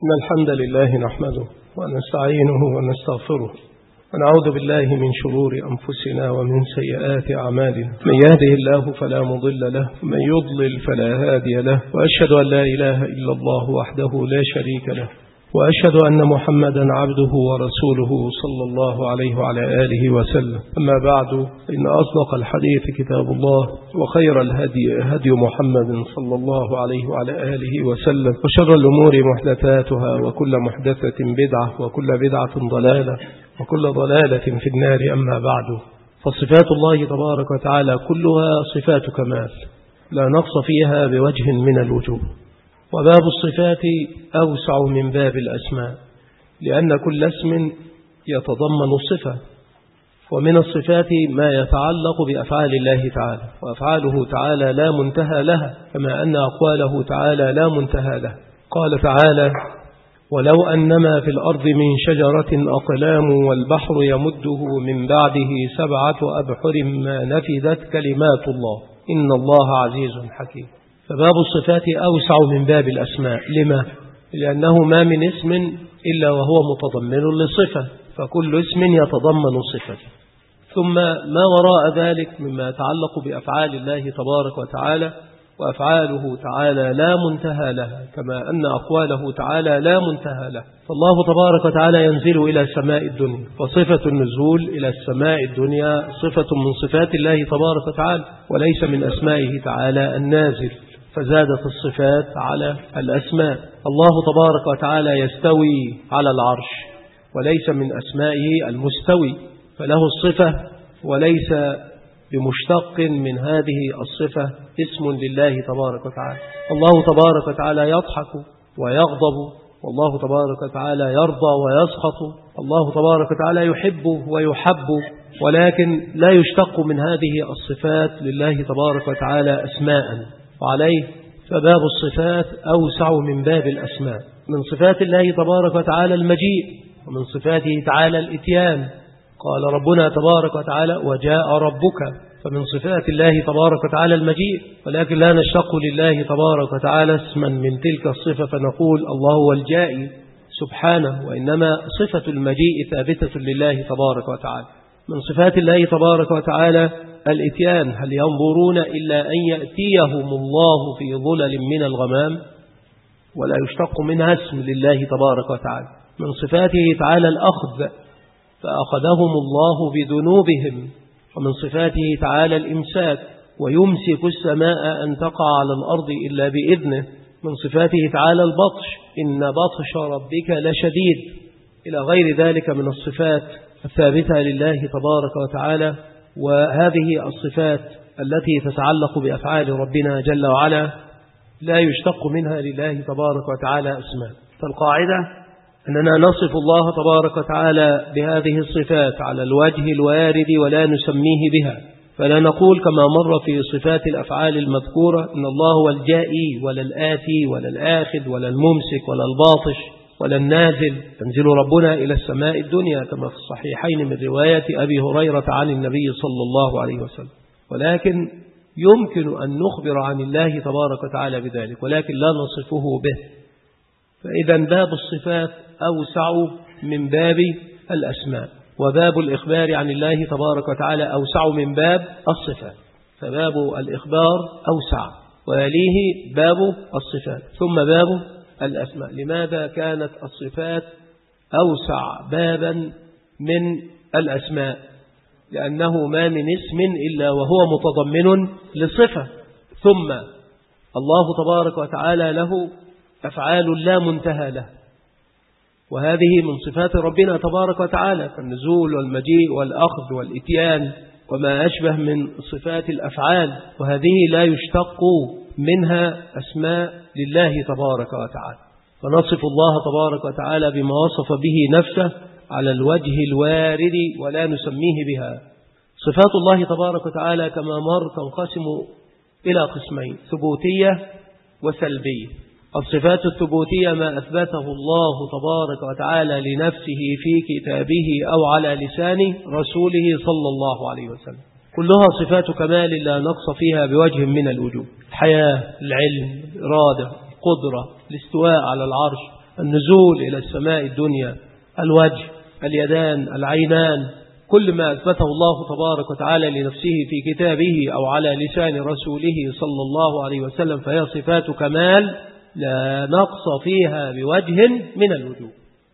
إن الحمد لله نحمده ونستعينه ونستغفره ونعوذ بالله من شرور أنفسنا ومن سيئات أعمالنا. من يهده الله فلا مضل له ومن يضلل فلا هادي له، وأشهد أن لا إله إلا الله وحده لا شريك له، وأشهد أن محمدا عبده ورسوله صلى الله عليه وعلى آله وسلم. أما بعد، إن أصدق الحديث كتاب الله، وخير الهدي هدي محمد صلى الله عليه وعلى آله وسلم، وشر الأمور محدثاتها، وكل محدثة بدعة، وكل بدعة ضلالة، وكل ضلالة في النار. أما بعد، فصفات الله تبارك وتعالى كلها صفات كمال لا نقص فيها بوجه من الوجوه، وباب الصفات أوسع من باب الأسماء، لأن كل اسم يتضمن صفة، ومن الصفات ما يتعلق بأفعال الله تعالى، وأفعاله تعالى لا منتهى لها، كما أن أقواله تعالى لا منتهى لها. قال تعالى: ولو أنما في الأرض من شجرة أقلام والبحر يمده من بعده 7 أبحر ما نفدت كلمات الله إن الله عزيز حكيم. فباب الصفات أوسع من باب الأسماء. لما؟ لأنه ما من اسم إلا وهو متضمن لصفة، فكل اسم يتضمن صفة. ثم ما وراء ذلك مما يتعلق بأفعال الله تبارك وتعالى، وأفعاله تعالى لا منتهى لها، كما أن أقواله تعالى لا منتهى لها. فالله تبارك وتعالى ينزل إلى السماء الدنيا، وصفة النزول إلى السماء الدنيا صفة من صفات الله تبارك وتعالى، وليس من أسمائه تعالى النازل، فزادت الصفات على الأسماء. الله تبارك وتعالى يستوي على العرش، وليس من أسمائه المستوي، فله الصفة وليس بمشتق من هذه الصفة اسم لله تبارك وتعالى. الله تبارك وتعالى يضحك ويغضب، والله تبارك وتعالى يرضى ويسخط، الله تبارك وتعالى يحب ويحب، ولكن لا يشتق من هذه الصفات لله تبارك وتعالى أسماء. وعليه فباب الصفات أوسع من باب الأسماء. من صفات الله تبارك وتعالى المجيء، ومن صفاته تعالى الإتيان. قال ربنا تبارك وتعالى: وجاء ربك. فمن صفات الله تبارك وتعالى المجيء، ولكن لا نشتق لله تبارك وتعالى اسما من تلك الصفة فنقول الله هو الجائي سبحانه، وإنما صفة المجيء ثابتة لله تبارك وتعالى. من صفات الله تبارك وتعالى الإتيان: هل ينظرون إلا أن يأتيهم الله في ظلل من الغمام، ولا يشتق منها اسم لله تبارك وتعالى. من صفاته تعالى الأخذ، فأخذهم الله بذنوبهم. ومن صفاته تعالى الإمساك: ويمسك السماء أن تقع على الأرض إلا بإذنه. من صفاته تعالى البطش: إن بطش ربك لشديد، إلى غير ذلك من الصفات الثابتة لله تبارك وتعالى. وهذه الصفات التي تتعلق بأفعال ربنا جل وعلا لا يشتق منها لله تبارك وتعالى اسمان. فالقاعدة أننا نصف الله تبارك وتعالى بهذه الصفات على الوجه الوارد ولا نسميه بها، فلا نقول كما مر في صفات الأفعال المذكورة إن الله هو الجائي ولا الآتي ولا الآخذ ولا الممسك ولا الباطش ولا النازل. تنزل ربنا إلى السماء الدنيا كما في الصحيحين من رواية أبي هريرة عن النبي صلى الله عليه وسلم. ولكن يمكن أن نخبر عن الله تبارك وتعالى بذلك، ولكن لا نصفه به. فإذا باب الصفات أوسع من باب الأسماء، وباب الإخبار عن الله تبارك وتعالى أوسع من باب الصفات. فباب الإخبار أوسع، ويليه باب الصفات، ثم باب الأسماء. لماذا كانت الصفات أوسع بابا من الأسماء؟ لأنه ما من اسم إلا وهو متضمن لصفة. ثم الله تبارك وتعالى له أفعال لا منتهى له، وهذه من صفات ربنا تبارك وتعالى، كالنزول والمجيء والأخذ والإتيان وما أشبه من صفات الأفعال، وهذه لا يشتق منها أسماء لله تبارك وتعالى. فنصف الله تبارك وتعالى بما وصف به نفسه على الوجه الوارد ولا نسميه بها. صفات الله تبارك وتعالى كما مر تنقسم إلى قسمين: ثبوتية وسلبية. الصفات الثبوتية ما أثبته الله تبارك وتعالى لنفسه في كتابه أو على لسان رسوله صلى الله عليه وسلم، كلها صفات كمال لا نقص فيها بوجه من الوجوه: الحياة، العلم، الإرادة، القدرة، الاستواء على العرش، النزول إلى السماء الدنيا، الوجه، اليدان، العينان، كل ما أثبته الله تبارك وتعالى لنفسه في كتابه أو على لسان رسوله صلى الله عليه وسلم فهي صفات كمال لا نقص فيها بوجه من الوجوه،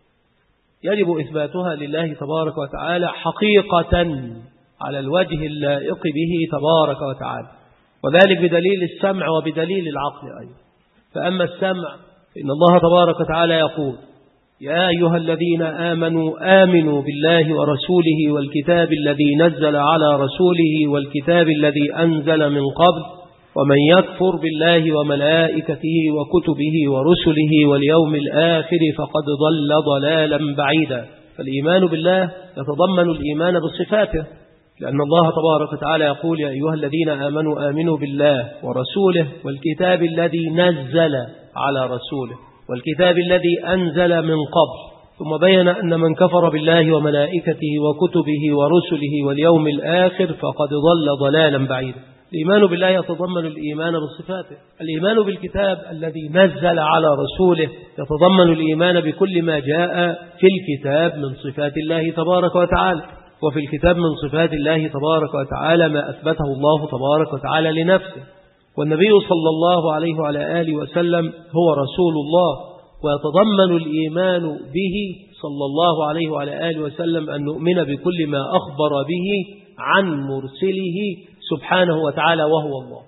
يجب إثباتها لله تبارك وتعالى حقيقة على الوجه اللائق به تبارك وتعالى، وذلك بدليل السمع وبدليل العقل أيضا. فأما السمع فإن الله تبارك وتعالى يقول: يا أيها الذين آمنوا بالله ورسوله والكتاب الذي نزل على رسوله والكتاب الذي أنزل من قبل ومن يكفر بالله وملائكته وكتبه ورسله واليوم الآخر فقد ضل ضلالا بعيدا. فالإيمان بالله يتضمن الإيمان بصفاته، لأن الله تبارك وتعالى يقول: يا أيها الذين آمنوا بالله ورسوله والكتاب الذي نزل على رسوله والكتاب الذي أنزل من قبل، ثم بين أن من كفر بالله وملائكته وكتبه ورسله واليوم الآخر فقد ضل ضلالا بعيدا. الإيمان بالله يتضمن الإيمان بصفاته. الإيمان بالكتاب الذي نزل على رسوله يتضمن الإيمان بكل ما جاء في الكتاب من صفات الله تبارك وتعالى، وفي الكتاب من صفات الله تبارك وتعالى ما أثبته الله تبارك وتعالى لنفسه، والنبي صلى الله عليه وعلى آله وسلم هو رسول الله، ويتضمن الإيمان به صلى الله عليه وعلى آله وسلم أن نؤمن بكل ما أخبر به عن مرسله سبحانه وتعالى وهو الله.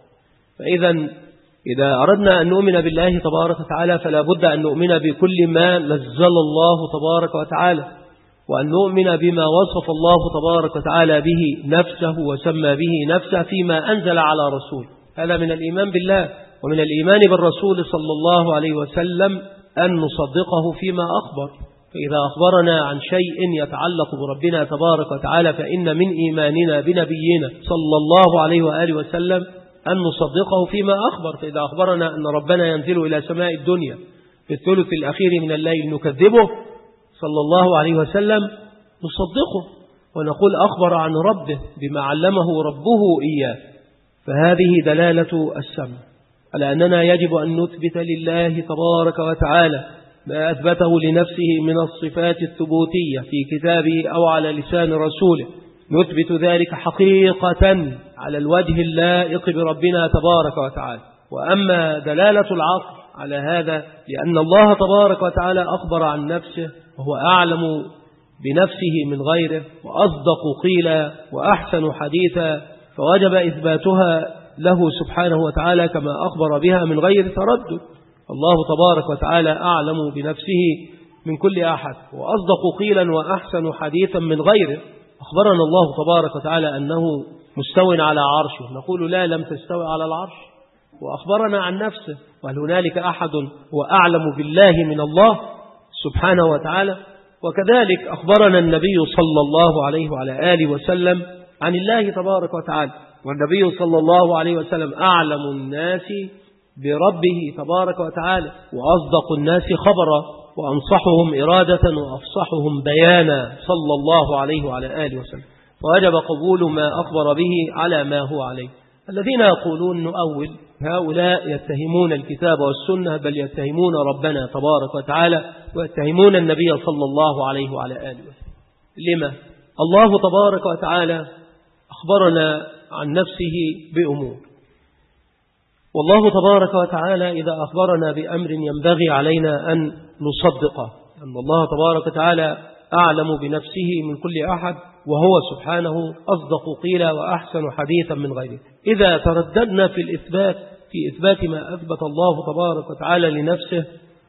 إذا أردنا أن نؤمن بالله تبارك وتعالى فلا بد أن نؤمن بكل ما نزل الله تبارك وتعالى، وأن نؤمن بما وصف الله تبارك وتعالى به نفسه وسمى به نفسه فيما أنزل على رسول. هذا من الإيمان بالله. ومن الإيمان بالرسول صلى الله عليه وسلم أن نصدقه فيما أخبر، فإذا أخبرنا عن شيء يتعلق بربنا تبارك وتعالى فإن من إيماننا بنبينا صلى الله عليه وآله وسلم أن نصدقه فيما أخبر. فإذا أخبرنا أن ربنا ينزل إلى سماء الدنيا في الثلث الأخير من الليل نكذبه صلى الله عليه وسلم، نصدقه ونقول أخبر عن ربه بما علمه ربه إياه. فهذه دلالة السمع على أننا يجب أن نثبت لله تبارك وتعالى ما أثبته لنفسه من الصفات الثبوتية في كتابه أو على لسان رسوله، نثبت ذلك حقيقة على الوجه اللائق بربنا تبارك وتعالى. وأما دلالة العقل على هذا لأن الله تبارك وتعالى أخبر عن نفسه وهو أعلم بنفسه من غيره وأصدق قيلا وأحسن حديثا، فوجب إثباتها له سبحانه وتعالى كما أخبر بها من غير تردد. الله تبارك وتعالى أعلم بنفسه من كل أحد وأصدق قيلا وأحسن حديثا من غيره. أخبرنا الله تبارك وتعالى أنه مستوٍ على عرشه، نقول لا لم تستوي على العرش. وأخبرنا عن نفسه، وهل هنالك أحد وأعلم بالله من الله سبحانه وتعالى؟ وكذلك أخبرنا النبي صلى الله عليه وعلى آله وسلم عن الله تبارك وتعالى، والنبي صلى الله عليه وسلم أعلم الناس بربه تبارك وتعالى وأصدق الناس خبرا وأنصحهم إرادة وأفصحهم بيانا صلى الله عليه وعلى آله وسلم. ووجب قبول ما أخبر به على ما هو عليه. الذين يقولون نؤول هؤلاء يتهمون الكتاب والسنة، بل يتهمون ربنا تبارك وتعالى ويتهمون النبي صلى الله عليه وعلى آله وسلم. لما؟ الله تبارك وتعالى أخبرنا عن نفسه بأمور، والله تبارك وتعالى إذا أخبرنا بأمر ينبغي علينا أن نصدقه، أن الله تبارك وتعالى أعلم بنفسه من كل أحد، وهو سبحانه أصدق قيلا وأحسن حديثا من غيره. إذا ترددنا في إثبات ما أثبت الله تبارك وتعالى لنفسه،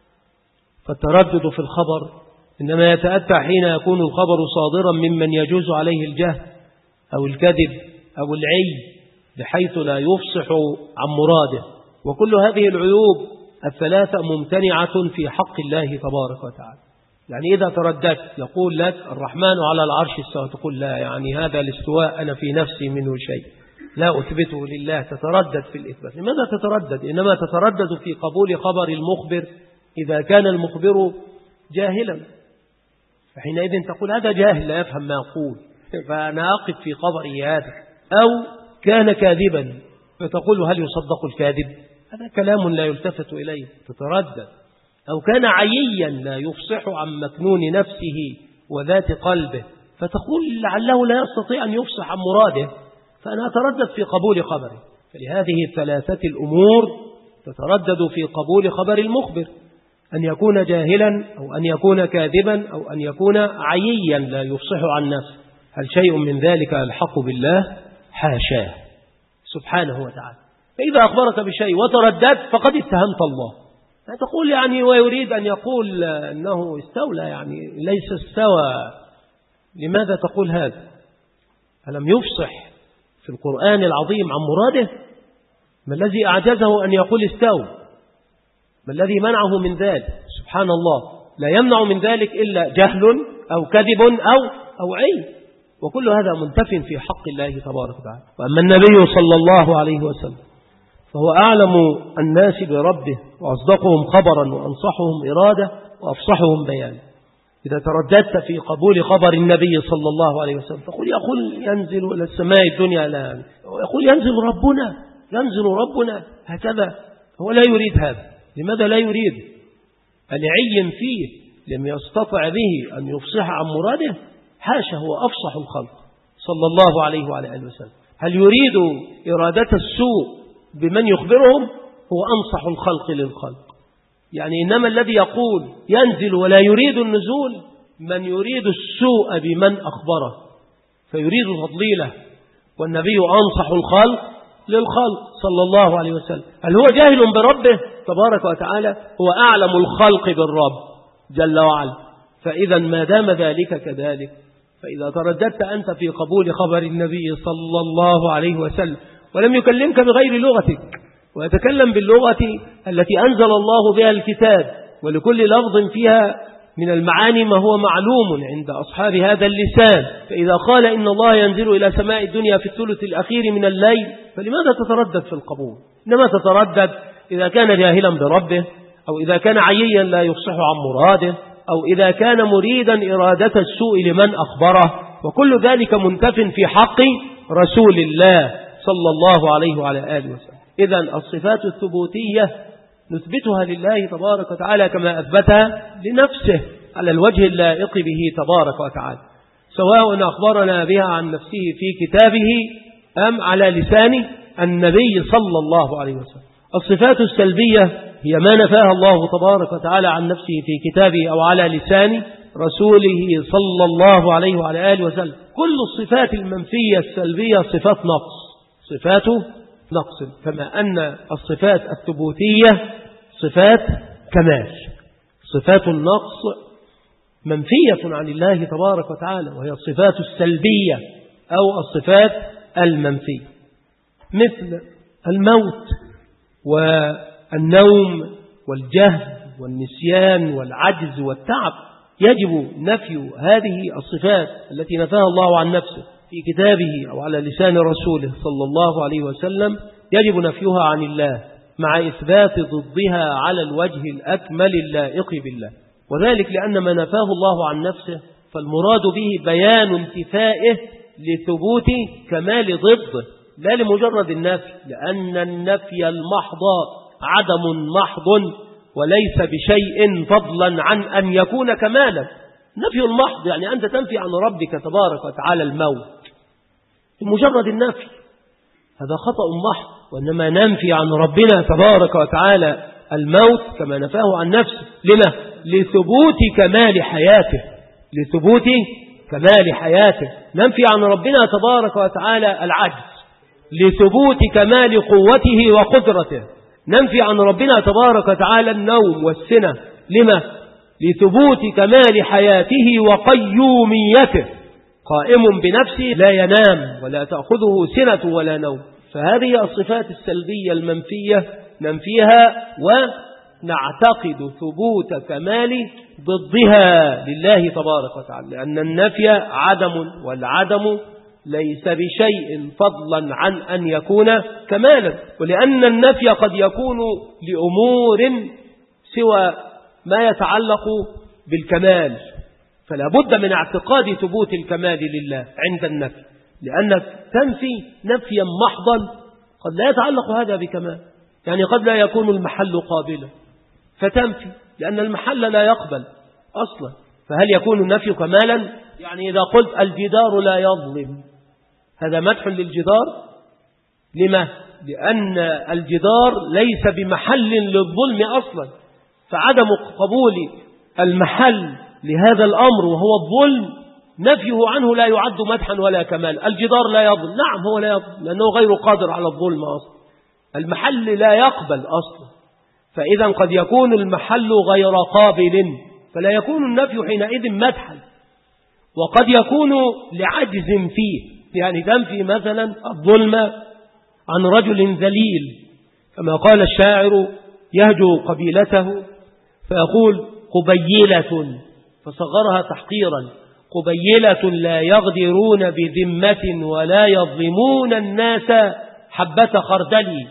فالتردد في الخبر إنما يتأتى حين يكون الخبر صادرا ممن يجوز عليه الجهل أو الكذب أو العي بحيث لا يفصح عن مراده. وكل هذه العيوب الثلاثة ممتنعة في حق الله تبارك وتعالى. يعني إذا ترددت يقول لك الرحمن على العرش استوى، تقول لا، يعني هذا الاستواء أنا في نفسي منه شيء لا أثبته لله، تتردد في الإثبات. لماذا تتردد؟ إنما تتردد في قبول خبر المخبر إذا كان المخبر جاهلا، فحينئذ تقول هذا جاهل لا يفهم ما يقول فأنا أقف في خبري هذا. أو كان كاذبا فتقول هل يصدق الكاذب؟ هذا كلام لا يلتفت إليه، تتردد. أو كان عييا لا يفصح عن مكنون نفسه وذات قلبه، فتقول لعله لا يستطيع أن يفصح عن مراده، فأنا أتردد في قبول خبره. فلهذه الثلاثة الأمور تتردد في قبول خبر المخبر: أن يكون جاهلا، أو أن يكون كاذبا، أو أن يكون عييا لا يفصح عن نفسه. هل شيء من ذلك الحق بالله؟ حاشاه سبحانه وتعالى. فإذا أخبرك بشيء وترددت فقد اتهمت الله. تقول يعني ويريد أن يقول أنه استولى، يعني ليس استوى. لماذا تقول هذا؟ ألم يفصح في القرآن العظيم عن مراده؟ ما الذي أعجزه أن يقول استوى؟ ما الذي منعه من ذلك؟ سبحان الله، لا يمنع من ذلك إلا جهل أو كذب أو عي، وكل هذا منتف في حق الله تبارك وتعالى. وأما النبي صلى الله عليه وسلم فهو أعلم الناس بربه، وأصدقهم خبرا، وأنصحهم إرادة، وأفصحهم بيانا. إذا ترددت في قبول خبر النبي صلى الله عليه وسلم فقل يقول ينزل إلى السماء الدنيا، لا يقول ينزل ربنا هكذا. هو لا يريد هذا. لماذا لا يريد؟ العي فيه لم يستطع به أن يفصح عن مراده. حاشا، هو أفصح الخلق صلى الله عليه وعلى آله وسلم. هل يريد إرادة السوء بمن يخبرهم؟ هو أنصح الخلق للخلق. يعني إنما الذي يقول ينزل ولا يريد النزول من يريد السوء بمن أخبره، فيريد تضليله. والنبي أنصح الخلق للخلق صلى الله عليه وسلم. هل هو جاهل بربه تبارك وتعالى؟ هو أعلم الخلق بالرب جل وعلا. فإذا ما دام ذلك كذلك، فإذا ترددت أنت في قبول خبر النبي صلى الله عليه وسلم ولم يكلمك بغير لغتك، ويتكلم باللغة التي أنزل الله بها الكتاب، ولكل لفظ فيها من المعاني ما هو معلوم عند أصحاب هذا اللسان، فإذا قال إن الله ينزل إلى سماء الدنيا في الثلث الأخير من الليل، فلماذا تتردد في القبول؟ إنما تتردد إذا كان جاهلا بربه، أو إذا كان عييا لا يفصح عن مراده، أو إذا كان مريدا إرادة السوء لمن أخبره، وكل ذلك منتف في حق رسول الله صلى الله عليه وعلى آله وسلم. إذن الصفات الثبوتية نثبتها لله تبارك وتعالى كما أثبتها لنفسه على الوجه اللائق به تبارك وتعالى، سواء أخبرنا بها عن نفسه في كتابه أم على لسان النبي صلى الله عليه وسلم. الصفات السلبية هي ما نفاها الله تبارك وتعالى عن نفسه في كتابه أو على لسان رسوله صلى الله عليه وعلى آله وسلم. كل الصفات المنفية السلبية صفات نقص، صفات نقص، كما أن الصفات الثبوتية صفات كمال. صفات النقص منفية عن الله تبارك وتعالى، وهي الصفات السلبية أو الصفات المنفية، مثل الموت والنوم والجهل والنسيان والعجز والتعب. يجب نفي هذه الصفات التي نفاها الله عن نفسه في كتابه أو على لسان رسوله صلى الله عليه وسلم، يجب نفيها عن الله مع إثبات ضدها على الوجه الأكمل اللائق بالله. وذلك لأن ما نفاه الله عن نفسه فالمراد به بيان انتفائه لثبوت كمال ضده، لا لمجرد النفي، لأن النفي المحض عدم محض وليس بشيء فضلا عن أن يكون كمالا. نفي المحض يعني أنت تنفي عن ربك تبارك وتعالى الموت مجرد النفي، هذا خطأ محض. وإنما ننفي عن ربنا تبارك وتعالى الموت كما نفاه عن نفسه. لما؟ لثبوت كمال حياته، لثبوت كمال حياته. ننفي عن ربنا تبارك وتعالى العجز لثبوت كمال قوته وقدرته. ننفي عن ربنا تبارك وتعالى النوم والسنة. لما؟ لثبوت كمال حياته وقيوميته، قائم بنفسه لا ينام ولا تأخذه سنة ولا نوم. فهذه الصفات السلبية المنفية ننفيها ونعتقد ثبوت كمال ضدها لله تبارك وتعالى، لأن النفي عدم، والعدم ليس بشيء فضلا عن أن يكون كمالا، ولأن النفي قد يكون لأمور سوى ما يتعلق بالكمال، فلا بد من اعتقاد ثبوت الكمال لله عند النفي، لأنك تنفي نفيا محضا قد لا يتعلق هذا بكمال. يعني قد لا يكون المحل قابلا فتنفي، لأن المحل لا يقبل أصلا. فهل يكون النفي كمالا؟ يعني إذا قلت الجدار لا يظلم، هذا مدح للجدار. لما؟ لأن الجدار ليس بمحل للظلم أصلا، فعدم قبول المحل لهذا الأمر وهو الظلم نفيه عنه لا يعد مدحا ولا كمال. الجدار لا يظلم، نعم هو لا يظلم لأنه غير قادر على الظلم أصلا، المحل لا يقبل أصلا، فإذا قد يكون المحل غير قابل، فلا يكون النفي حينئذ مدحا. وقد يكون لعجز فيه، يعني تنفي مثلا الظلم عن رجل ذليل، كما قال الشاعر يهجو قبيلته فيقول قبيلة، فصغرها تحقيرا، قبيلة لا يغدرون بذمة ولا يظلمون الناس حبة خردل.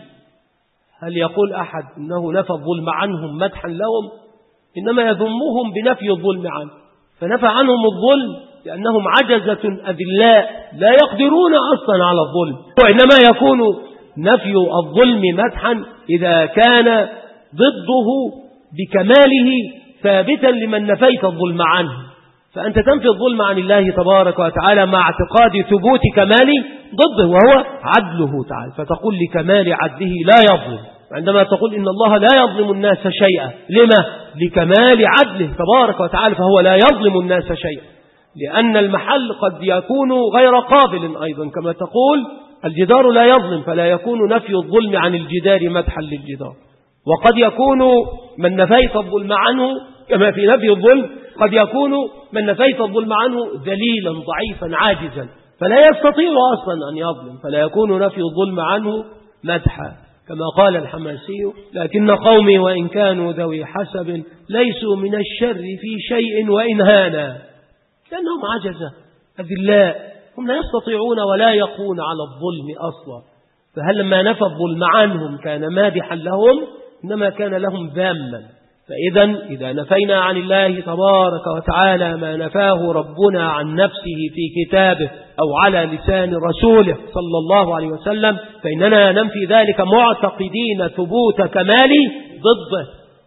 هل يقول أحد إنه نفى الظلم عنهم مدحا لهم؟ إنما يذمهم بنفي الظلم عنه، فنفى عنهم الظلم لأنهم عجزة أذلاء لا يقدرون أصلا على الظلم. وإنما يكون نفي الظلم مدحا إذا كان ضده بكماله ثابتا لمن نفيت الظلم عنه. فأنت تنفي الظلم عن الله تبارك وتعالى مع اعتقاد ثبوت كمال ضده وهو عدله تعالى، فتقول لكمال عدله لا يظلم. عندما تقول إن الله لا يظلم الناس شيئا، لما؟ لكمال عدله تبارك وتعالى، فهو لا يظلم الناس شيئا، لأن المحل قد يكون غير قابل أيضا، كما تقول الجدار لا يظلم، فلا يكون نفي الظلم عن الجدار مدحا للجدار. وقد يكون من نفيت الظلم عنه كما في نفي الظلم، قد يكون من نفيت الظلم عنه ذليلا ضعيفا عاجزا فلا يستطيع أصلا أن يظلم، فلا يكون نفي الظلم عنه مدحا، كما قال الحماسي لكن قومي وإن كانوا ذوي حسب ليسوا من الشر في شيء وإن هانا، لأنهم عجزة أذلاء، هم لا يستطيعون ولا يقون على الظلم أصلا. فهل لما نفى الظلم عنهم كان مادحا لهم؟ إنما كان لهم ذاما. فإذا إذا نفينا عن الله تبارك وتعالى ما نفاه ربنا عن نفسه في كتابه أو على لسان رسوله صلى الله عليه وسلم، فإننا ننفي ذلك معتقدين ثبوت كمالي ضده.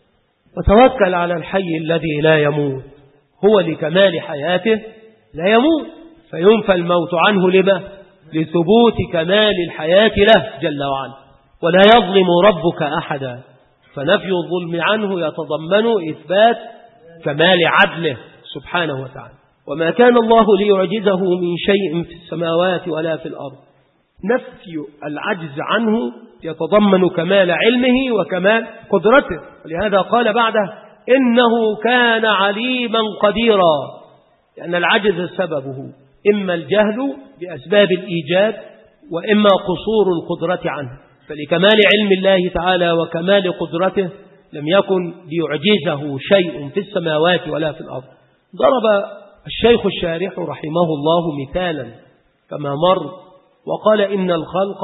وتوكل على الحي الذي لا يموت، هو لكمال حياته لا يموت، فينفى الموت عنه لما؟ لثبوت كمال الحياة له جل وعلا. ولا يظلم ربك أحدا، فنفي الظلم عنه يتضمن إثبات كمال عدله سبحانه وتعالى. وما كان الله ليعجزه من شيء في السماوات ولا في الأرض، نفي العجز عنه يتضمن كمال علمه وكمال قدرته. ولهذا قال بعده إنه كان عليما قديرا، لأن العجز سببه إما الجهل بأسباب الإيجاد وإما قصور القدرة عنه، فلكمال علم الله تعالى وكمال قدرته لم يكن ليعجزه شيء في السماوات ولا في الأرض. ضرب الشيخ الشارح رحمه الله مثالا كما مر وقال إن الخلق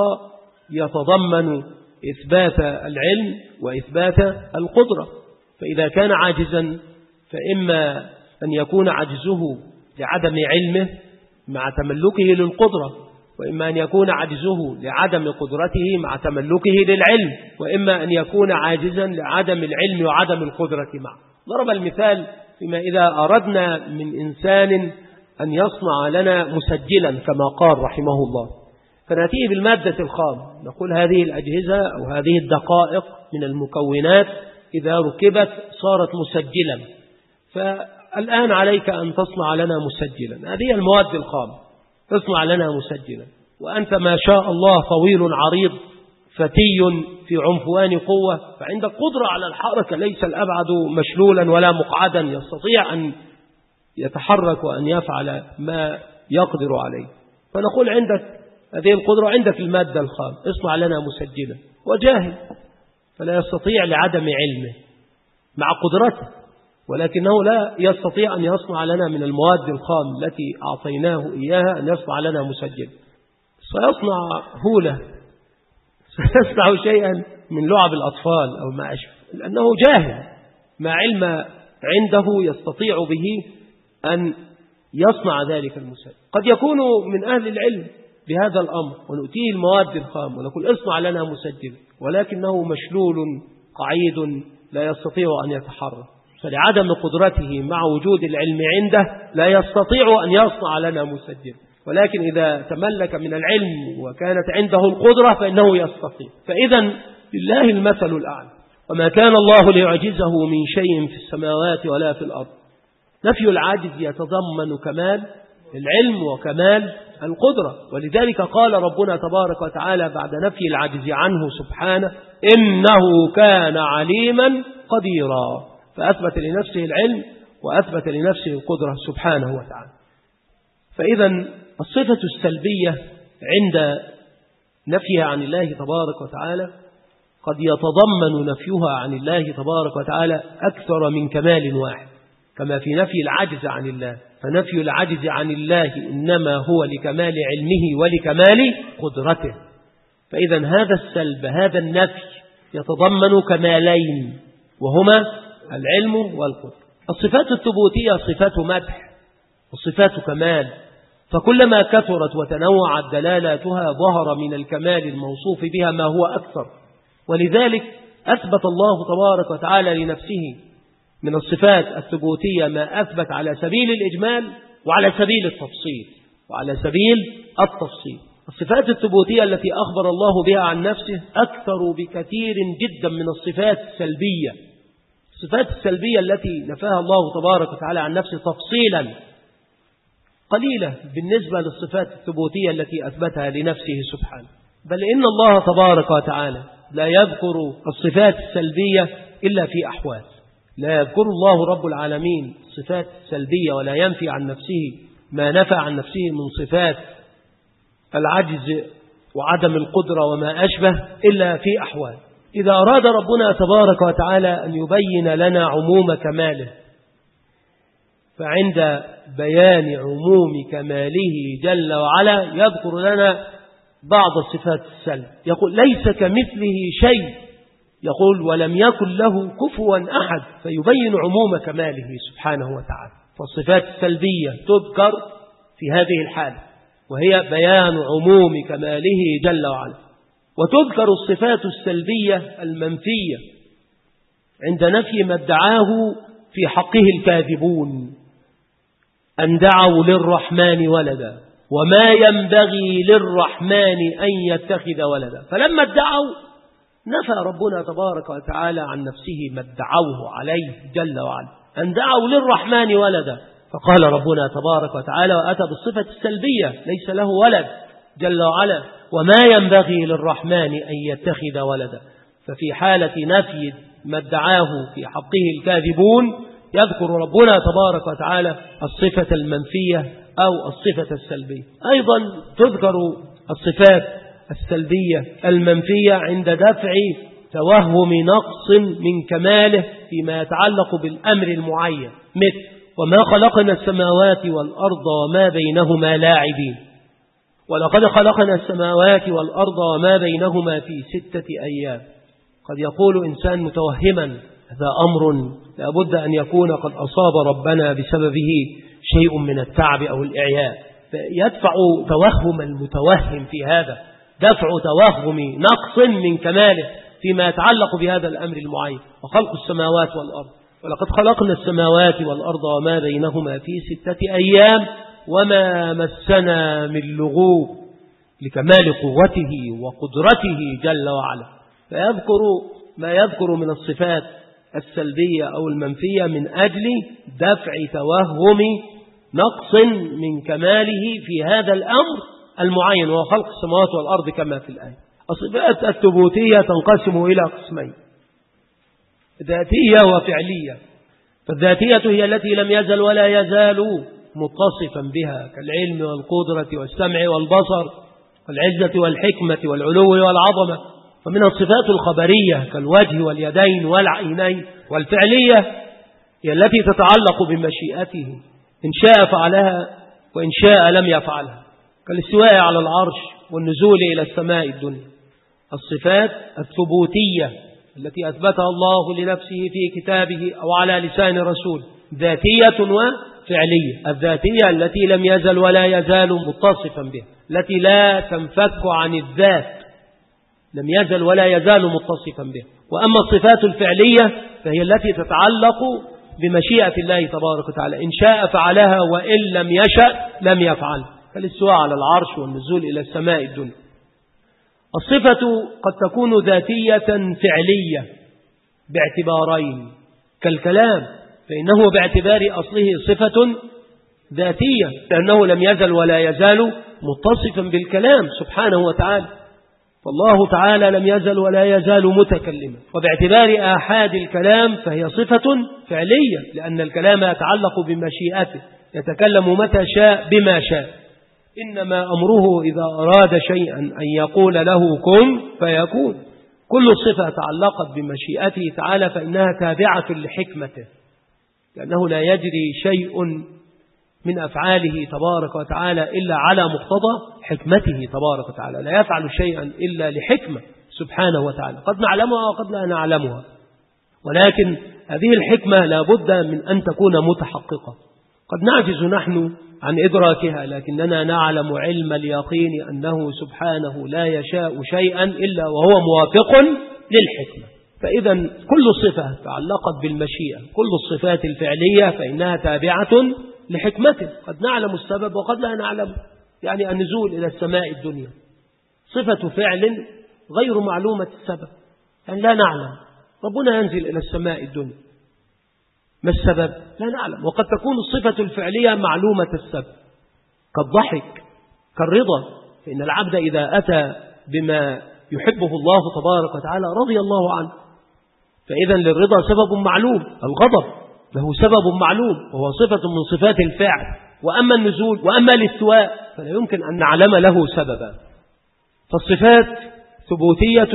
يتضمن إثبات العلم وإثبات القدرة، فإذا كان عاجزا فإما أن يكون عجزه لعدم علمه مع تملكه للقدرة، وإما أن يكون عجزه لعدم قدرته مع تملكه للعلم، وإما أن يكون عاجزا لعدم العلم وعدم القدرة معه. ضرب المثال فيما إذا أردنا من إنسان أن يصنع لنا مسجلا كما قال رحمه الله، فنأتيه بالمادة الخام نقول هذه الأجهزة أو هذه الدقائق من المكونات إذا ركبت صارت مسجلا، فالآن عليك أن تصنع لنا مسجلا، هذه المواد الخام تصنع لنا مسجلا، وأنت ما شاء الله طويل عريض فتي في عنفوان قوة، فعندك قدرة على الحركة، ليس الأبعد مشلولا ولا مقعدا، يستطيع أن يتحرك وأن يفعل ما يقدر عليه، فنقول عندك هذه القدرة، عندك المادة الخام، اصنع لنا مسجلا، وجاهل فلا يستطيع لعدم علمه مع قدرته، ولكنه لا يستطيع أن يصنع لنا من المواد الخام التي أعطيناه إياها أن يصنع لنا مسجل، سيصنع هولة، سيصنع شيئا من لعب الأطفال أو ما أشبه، لأنه جاهل ما علم عنده يستطيع به أن يصنع ذلك المسجل. قد يكون من أهل العلم بهذا الأمر ونؤتيه المواد الخام ونقول اصنع لنا مسجل، ولكنه مشلول قعيد لا يستطيع أن يتحرك، فلعدم قدرته مع وجود العلم عنده لا يستطيع أن يصنع لنا مسجل، ولكن إذا تملك من العلم وكانت عنده القدرة فإنه يستطيع. فإذا لله المثل الأعلى، وما كان الله ليعجزه من شيء في السماوات ولا في الأرض. نفي العاجز يتضمن كمال العلم وكمال القدرة، ولذلك قال ربنا تبارك وتعالى بعد نفي العجز عنه سبحانه: إنه كان عليما قديرا، فأثبت لنفسه العلم وأثبت لنفسه القدرة سبحانه وتعالى. فإذا الصفة السلبية عند نفيها عن الله تبارك وتعالى قد يتضمن نفيها عن الله تبارك وتعالى أكثر من كمال واحد، كما في نفي العجز عن الله، فنفي العجز عن الله إنما هو لكمال علمه ولكمال قدرته. فإذا هذا السلب، هذا النفي يتضمن كمالين، وهما العلم والقدرة. الصفات الثبوتية صفات مدح وصفات كمال، فكلما كثرت وتنوعت دلالاتها ظهر من الكمال الموصوف بها ما هو أكثر. ولذلك أثبت الله تبارك وتعالى لنفسه من الصفات الثبوتية ما أثبت على سبيل الإجمال وعلى سبيل التفصيل الصفات الثبوتية التي أخبر الله بها عن نفسه أكثر بكثير جدا من الصفات السلبية. الصفات السلبية التي نفاها الله تبارك وتعالى عن نفسه تفصيلا قليلة بالنسبة للصفات الثبوتية التي أثبتها لنفسه سبحانه. بل إن الله تبارك وتعالى لا يذكر الصفات السلبية إلا في أحوال. لا يذكر الله رب العالمين الصفات السلبية ولا ينفي عن نفسه ما نفى عن نفسه من صفات العجز وعدم القدرة وما أشبه إلا في أحوال. إذا أراد ربنا تبارك وتعالى أن يبين لنا عموم كماله، فعند بيان عموم كماله جل وعلا يذكر لنا بعض الصفات السلب، يقول: ليس كمثله شيء، يقول: ولم يكن له كفوا أحد، فيبين عموم كماله سبحانه وتعالى. فالصفات السلبية تذكر في هذه الحالة، وهي بيان عموم كماله جل وعلا. وتذكر الصفات السلبية المنفية عند نفي ما ادعاه في حقه الكاذبون، أن دعوا للرحمن ولدا وما ينبغي للرحمن أن يتخذ ولدا. فلما ادعوا نفى ربنا تبارك وتعالى عن نفسه ما ادعوه عليه جل وعلا، أن دعوا للرحمن ولدا. فقال ربنا تبارك وتعالى وأتى بالصفة السلبية: ليس له ولد جل وعلا، وما ينبغي للرحمن أن يتخذ ولدا. ففي حالة نفي ما ادعاه في حقه الكاذبون يذكر ربنا تبارك وتعالى الصفة المنفية أو الصفة السلبية. أيضا تذكر الصفات السلبية المنفية عند دفع توهم نقص من كماله فيما يتعلق بالأمر المعين، مثل: وما خلقنا السماوات والأرض وما بينهما لاعبين. ولقد خلقنا السماوات والأرض وما بينهما في 6 أيام. قد يقول إنسان متوهما: هذا أمر لابد أن يكون قد أصاب ربنا بسببه شيء من التعب أو الإعياء. فيدفع توهم المتوهم في هذا، دفع توهم نقص من كماله فيما يتعلق بهذا الأمر المعين، وخلق السماوات والأرض. ولقد خلقنا السماوات والأرض وما بينهما في 6 أيام وما مسنا من لغوب، لكمال قوته وقدرته جل وعلا. فيذكر ما يذكر من الصفات السلبية أو المنفية من أجل دفع توهم نقص من كماله في هذا الأمر المعين، وهو خلق السماوات والأرض كما في الآية. الصفات الثبوتية تنقسم إلى قسمين: ذاتية وفعلية. فالذاتية هي التي لم يزل ولا يزال متصفا بها، كالعلم والقدرة والسمع والبصر والعزة والحكمة والعلو والعظمة. ومن الصفات الخبرية كالوجه واليدين والعينين. والفعلية هي التي تتعلق بمشيئته، إن شاء فعلها وإن شاء لم يفعلها، كالاستواء على العرش والنزول إلى السماء الدنيا. الصفات الثبوتية التي أثبتها الله لنفسه في كتابه أو على لسان رسول ذاتية وفعلية. الذاتية التي لم يزل ولا يزال متصفا بها، التي لا تنفك عن الذات، لم يزل ولا يزال متصفا بها. وأما الصفات الفعلية فهي التي تتعلق بمشيئة الله تبارك وتعالى، إن شاء فعلها وإن لم يشأ لم يفعل، كالاستواء على العرش والنزول إلى السماء الدنيا. الصفة قد تكون ذاتية فعلية باعتبارين، كالكلام فإنه باعتبار أصله صفة ذاتية لأنه لم يزل ولا يزال متصفا بالكلام سبحانه وتعالى، فالله تعالى لم يزل ولا يزال متكلما. وباعتبار آحاد الكلام فهي صفة فعلية لأن الكلام يتعلق بمشيئته، يتكلم متى شاء بما شاء، إنما أمره إذا أراد شيئا أن يقول له كن فيكون. كل صفة تعلقت بمشيئته تعالى فإنها تابعة لحكمته، لأنه لا يجري شيء من أفعاله تبارك وتعالى إلا على مقتضى حكمته تبارك وتعالى، لا يفعل شيئا إلا لحكمة سبحانه وتعالى، قد نعلمها وقد لا نعلمها، ولكن هذه الحكمة لا بد من أن تكون متحققة. قد نعجز نحن عن إدراكها، لكننا نعلم علم اليقين أنه سبحانه لا يشاء شيئا إلا وهو موافق للحكمة. فإذا كل صفة تعلقت بالمشيئة، كل الصفات الفعلية فإنها تابعة لحكمته، قد نعلم السبب وقد لا نعلم، يعني النزول إلى السماء الدنيا صفة فعل غير معلومة السبب، يعني لا نعلم ربنا ينزل إلى السماء الدنيا، ما السبب؟ لا نعلم. وقد تكون الصفة الفعلية معلومة السبب كالضحك كالرضا، فإن العبد إذا أتى بما يحبه الله تبارك وتعالى رضي الله عنه، فإذا للرضا سبب معلوم، الغضب له سبب معلوم وهو صفة من صفات الفعل. وأما النزول وأما الاستواء فلا يمكن أن نعلم له سببا. فالصفات ثبوتية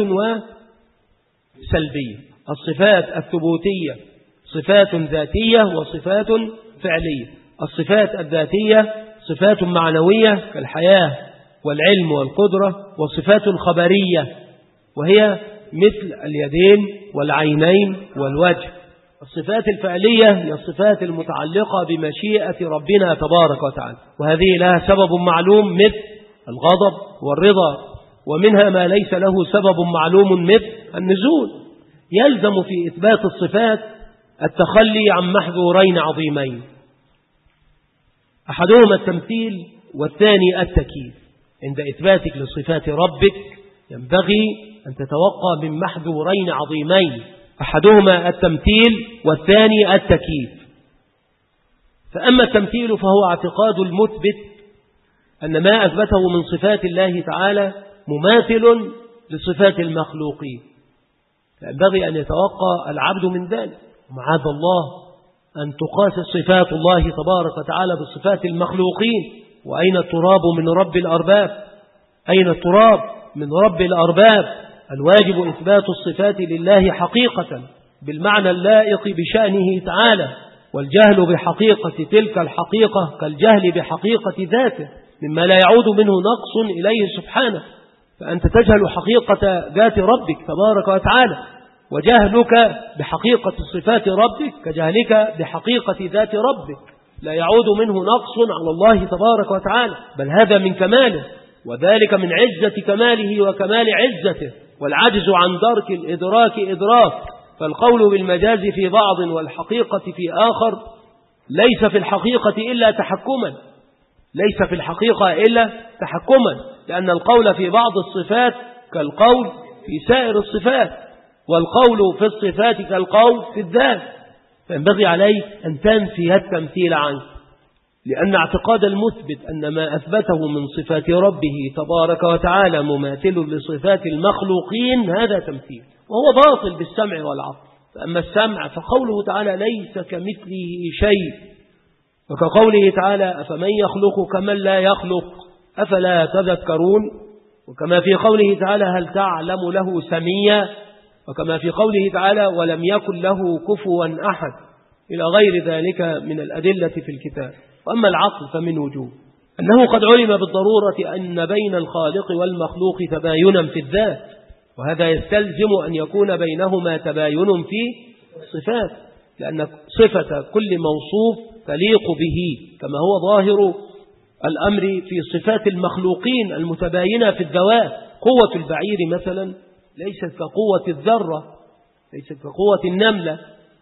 وسلبية. الصفات الثبوتية صفات ذاتية وصفات فعلية. الصفات الذاتية صفات معنوية كالحياة والعلم والقدرة، وصفات خبرية وهي مثل اليدين والعينين والوجه. الصفات الفعلية هي الصفات المتعلقة بمشيئة ربنا تبارك وتعالى، وهذه لها سبب معلوم مثل الغضب والرضا، ومنها ما ليس له سبب معلوم مثل النزول. يلزم في إثبات الصفات التخلي عن محظورين عظيمين، أحدهما التمثيل والثاني التكييف. عند إثباتك لصفات ربك ينبغي أن تتوقع من محظورين عظيمين، أحدهما التمثيل والثاني التكييف. فأما التمثيل فهو اعتقاد المثبت أن ما أثبته من صفات الله تعالى مماثل لصفات المخلوقين، فينبغي أن يتوقع العبد من ذلك. ومعاذ الله أن تقاس صفات الله تبارك وتعالى بصفات المخلوقين. وأين التراب من رب الأرباب؟ أين التراب من رب الأرباب؟ الواجب إثبات الصفات لله حقيقة بالمعنى اللائق بشأنه تعالى، والجهل بحقيقة تلك الحقيقة كالجهل بحقيقة ذاته مما لا يعود منه نقص إليه سبحانه. فأنت تجهل حقيقة ذات ربك تبارك وتعالى، وجهلك بحقيقة صفات ربك كجهلك بحقيقة ذات ربك، لا يعود منه نقص على الله تبارك وتعالى، بل هذا من كماله، وذلك من عزة كماله وكمال عزته. والعجز عن درك الإدراك إدراك، فالقول بالمجاز في بعض والحقيقة في آخر ليس في الحقيقة إلا تحكما، ليس في الحقيقة إلا تحكما، لأن القول في بعض الصفات كالقول في سائر الصفات، والقول في الصفات كالقول في الذات. فينبغي عليك أن تنفي التمثيل عنه، لأن اعتقاد المثبت أن ما أثبته من صفات ربه تبارك وتعالى مماثل لصفات المخلوقين هذا تمثيل، وهو باطل بالسمع والعقل. فأما السمع فقوله تعالى ليس كمثله شيء، وكقوله تعالى أفمن يخلق كمن لا يخلق أفلا تذكرون، وكما في قوله تعالى هل تعلم له سميا، وكما في قوله تعالى ولم يكن له كفوا أحد، إلى غير ذلك من الأدلة في الكتاب. وأما العقل فمن وجوه أنه قد علم بالضرورة أن بين الخالق والمخلوق تباينا في الذات، وهذا يستلزم أن يكون بينهما تباين في الصفات، لأن صفة كل موصوف تليق به، كما هو ظاهر الأمر في صفات المخلوقين المتباينة في الذوات. قوة البعير مثلا ليست كقوة الذرة، ليست كقوة النملة،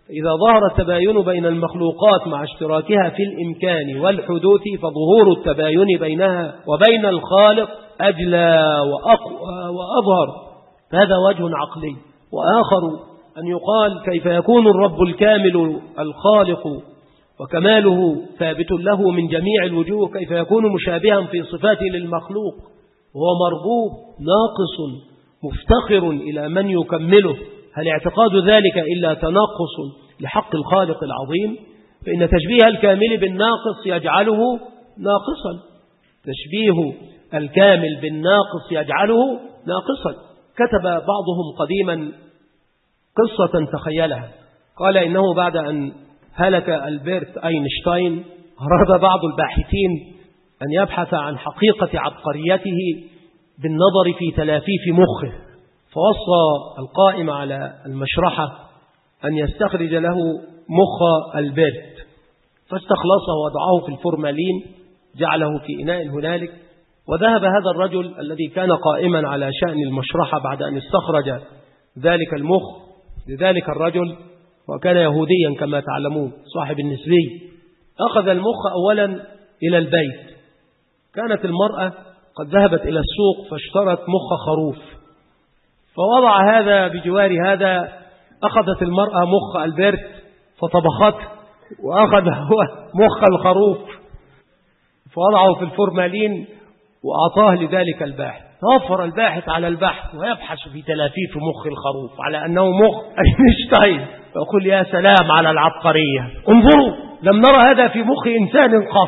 إذا ظهر التباين بين المخلوقات مع اشتراكها في الإمكان والحدوث فظهور التباين بينها وبين الخالق أجلى وأقوى وأظهر. هذا وجه عقلي. وآخر أن يقال كيف يكون الرب الكامل الخالق وكماله ثابت له من جميع الوجوه، كيف يكون مشابها في صفاته للمخلوق وهو مربوب ناقص مفتخر إلى من يكمله؟ هل اعتقاد ذلك إلا تنقص لحق الخالق العظيم؟ فإن تشبيه الكامل بالناقص يجعله ناقصا، تشبيه الكامل بالناقص يجعله ناقصا. كتب بعضهم قديما قصة تخيلها، قال إنه بعد أن هلك ألبرت أينشتاين أراد بعض الباحثين أن يبحث عن حقيقة عبقريته بالنظر في تلافيف مخه، فوصى القائم على المشرحة أن يستخرج له مخ ألبرت، فاستخلصه وضعه في الفورمالين، جعله في إناء هنالك، وذهب هذا الرجل الذي كان قائما على شأن المشرحة بعد أن استخرج ذلك المخ لذلك الرجل، وكان يهوديا كما تعلمون صاحب النسبي. أخذ المخ أولا إلى البيت. كانت المرأة قد ذهبت إلى السوق فاشترت مخ خروف، فوضع هذا بجوار هذا. أخذت المرأة مخ ألبرت فطبخته، وأخذ هو مخ الخروف فوضعه في الفورمالين وأعطاه لذلك الباحث. توفر الباحث على البحث ويبحث في تلافيف مخ الخروف على أنه مخ أينشتاين، فأقول يا سلام على العبقرية، انظروا لم نرى هذا في مخ إنسان قط.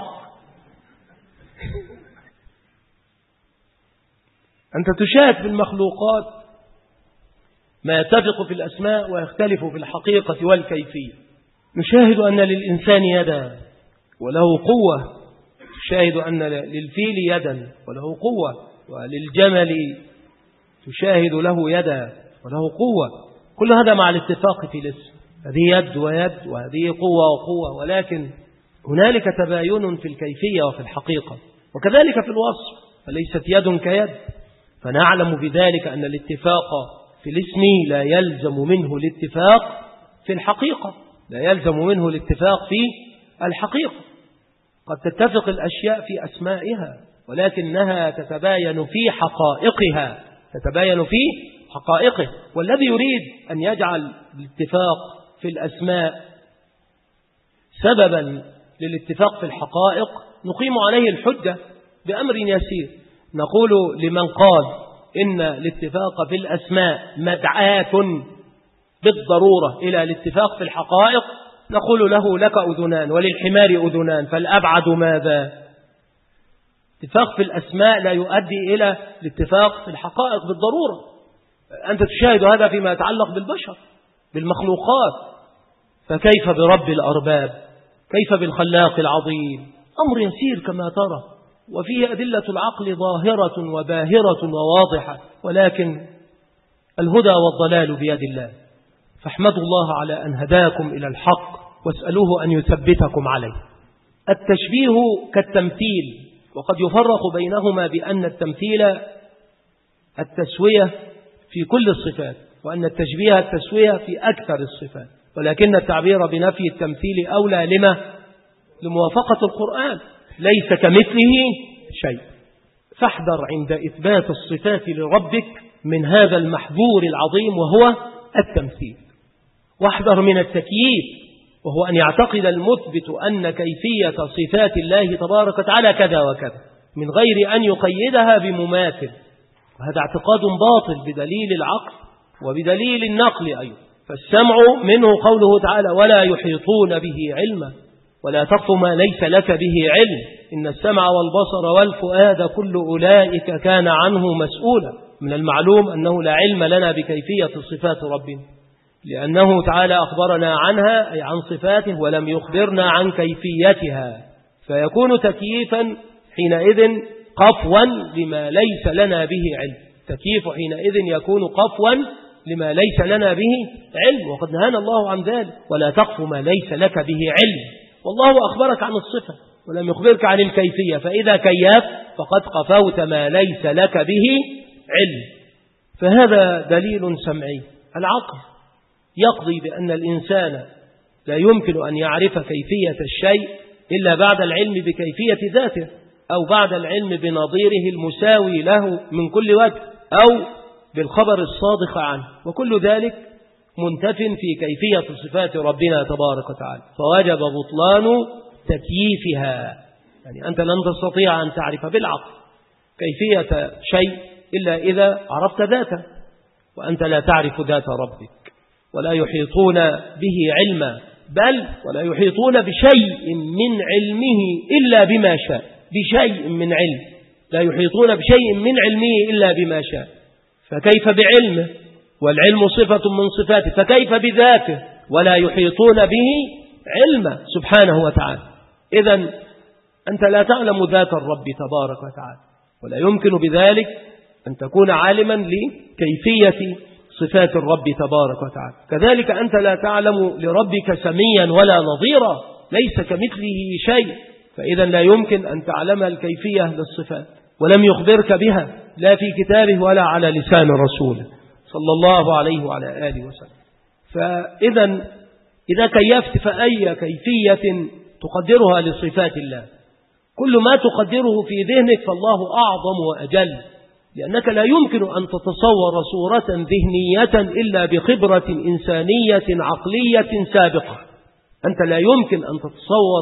أنت تشاهد في المخلوقات ما يتفق في الأسماء ويختلف في الحقيقة والكيفية. نشاهد أن للإنسان يدا وله قوة، تشاهد أن للفيل يدا وله قوة، وللجمل تشاهد له يدا وله قوة. كل هذا مع الاتفاق في الاسم، هذه يد ويد وهذه قوة وقوة، ولكن هنالك تباين في الكيفية وفي الحقيقة، وكذلك في الوصف، فليست يد كيد. فنعلم بذلك أن الاتفاق في الاسم لا يلزم منه الاتفاق في الحقيقة، لا يلزم منه الاتفاق في الحقيقة. قد تتفق الأشياء في أسمائها ولكنها تتباين في حقائقها، تتباين في حقائقه. والذي يريد أن يجعل الاتفاق في الأسماء سببا للاتفاق في الحقائق نقيم عليه الحجة بأمر يسير. نقول لمن قال إن الاتفاق في الأسماء مدعاة بالضرورة إلى الاتفاق في الحقائق، نقول له لك أذنان وللحمار أذنان، فالأبعد ماذا؟ اتفاق في الأسماء لا يؤدي إلى الاتفاق في الحقائق بالضرورة. أنت تشاهد هذا فيما يتعلق بالبشر بالمخلوقات، فكيف برب الأرباب؟ كيف بالخلاق العظيم؟ أمر يسير كما ترى، وفيه أدلة العقل ظاهرة وباهرة وواضحة، ولكن الهدى والضلال بيد الله. فاحمدوا الله على أن هداكم إلى الحق واسألوه أن يثبتكم عليه. التشبيه كالتمثيل، وقد يفرق بينهما بأن التمثيل التسوية في كل الصفات، وأن التشبيه التسوية في أكثر الصفات، ولكن التعبير بنفي التمثيل أولى لموافقة القرآن، ليس كمثله شيء. فاحذر عند إثبات الصفات لربك من هذا المحذور العظيم وهو التمثيل، واحذر من التكييف، وهو أن يعتقد المثبت أن كيفية صفات الله تبارك وتعالى كذا وكذا من غير أن يقيدها بمماثل، وهذا اعتقاد باطل بدليل العقل وبدليل النقل أيضا. فالسمع منه قوله تعالى ولا يحيطون به علما، ولا تقف ما ليس لك به علم، إن السمع والبصر والفؤاد كل أولئك كان عنه مسؤولا. من المعلوم أنه لا علم لنا بكيفية صفات ربنا، لأنه تعالى أخبرنا عنها أي عن صفاته ولم يخبرنا عن كيفيتها، فيكون تكييفا حينئذ قفوا لما ليس لنا به علم. تكييف حينئذ يكون قفوا لما ليس لنا به علم، وقد نهانا الله عن ذلك، ولا تقف ما ليس لك به علم. والله أخبرك عن الصفة ولم يخبرك عن الكيفية، فإذا كيف فقد قفوت ما ليس لك به علم. فهذا دليل سمعي. العقل يقضي بأن الإنسان لا يمكن أن يعرف كيفية الشيء إلا بعد العلم بكيفية ذاته، أو بعد العلم بنظيره المساوي له من كل وجه، أو بالخبر الصادق عنه، وكل ذلك منتف في كيفية صفات ربنا تبارك وتعالى، فوجب بطلان تكييفها. يعني أنت لن تستطيع أن تعرف بالعقل كيفية شيء إلا إذا عرفت ذاته، وأنت لا تعرف ذات ربك، ولا يحيطون به علما، بل ولا يحيطون بشيء من علمه إلا بما شاء، بشيء من علم، لا يحيطون بشيء من علمه إلا بما شاء. فكيف بعلمه؟ والعلم صفة من صفاته، فكيف بذاته؟ ولا يحيطون به علما سبحانه وتعالى. إذن أنت لا تعلم ذات الرب تبارك وتعالى، ولا يمكن بذلك أن تكون عالما لكيفية صفات الرب تبارك وتعالى. كذلك أنت لا تعلم لربك سميا ولا نظيرا، ليس كمثله شيء، فإذا لا يمكن أن تعلم الكيفية للصفات، ولم يخبرك بها لا في كتابه ولا على لسان رسوله صلى الله عليه وعلى آله وسلم. فإذا إذا كيفت فأي كيفية تقدرها لصفات الله؟ كل ما تقدره في ذهنك فالله أعظم وأجل، لأنك لا يمكن أن تتصور صورة ذهنية إلا بخبرة إنسانية عقلية سابقة. أنت لا يمكن أن تتصور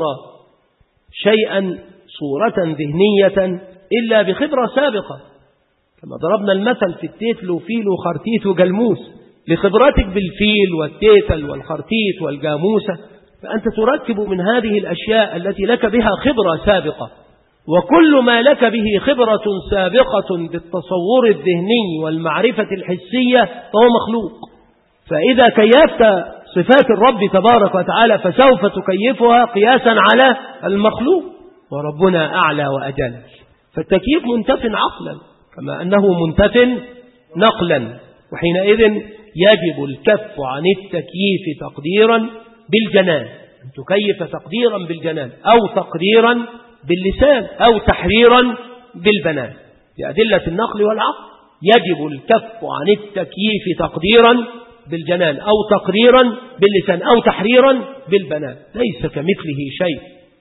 شيئا صورة ذهنية إلا بخبرة سابقة، كما ضربنا المثل في التيتل وفيل وخرتيت وجلموس. لخبرتك بالفيل والتيتل والخرتيت والجاموسة، فأنت تركب من هذه الأشياء التي لك بها خبرة سابقة، وكل ما لك به خبرة سابقة بالتصور الذهني والمعرفة الحسية فهو مخلوق. فإذا كيفت صفات الرب تبارك وتعالى فسوف تكيفها قياسا على المخلوق، وربنا أعلى وأجل. فالتكييف منتف عقلا كما أنه منتف نقلا، وحينئذ يجب الكف عن التكييف تقديرا بالجنان، أن تكيف تقديرا بالجنان أو تقديرا باللسان أو تحريرا بالبنان بأدلة النقل والعقل. يجب الكف عن التكييف تقديرا بالجنان أو تقريرا باللسان أو تحريرا بالبنان، ليس كمثله شيء.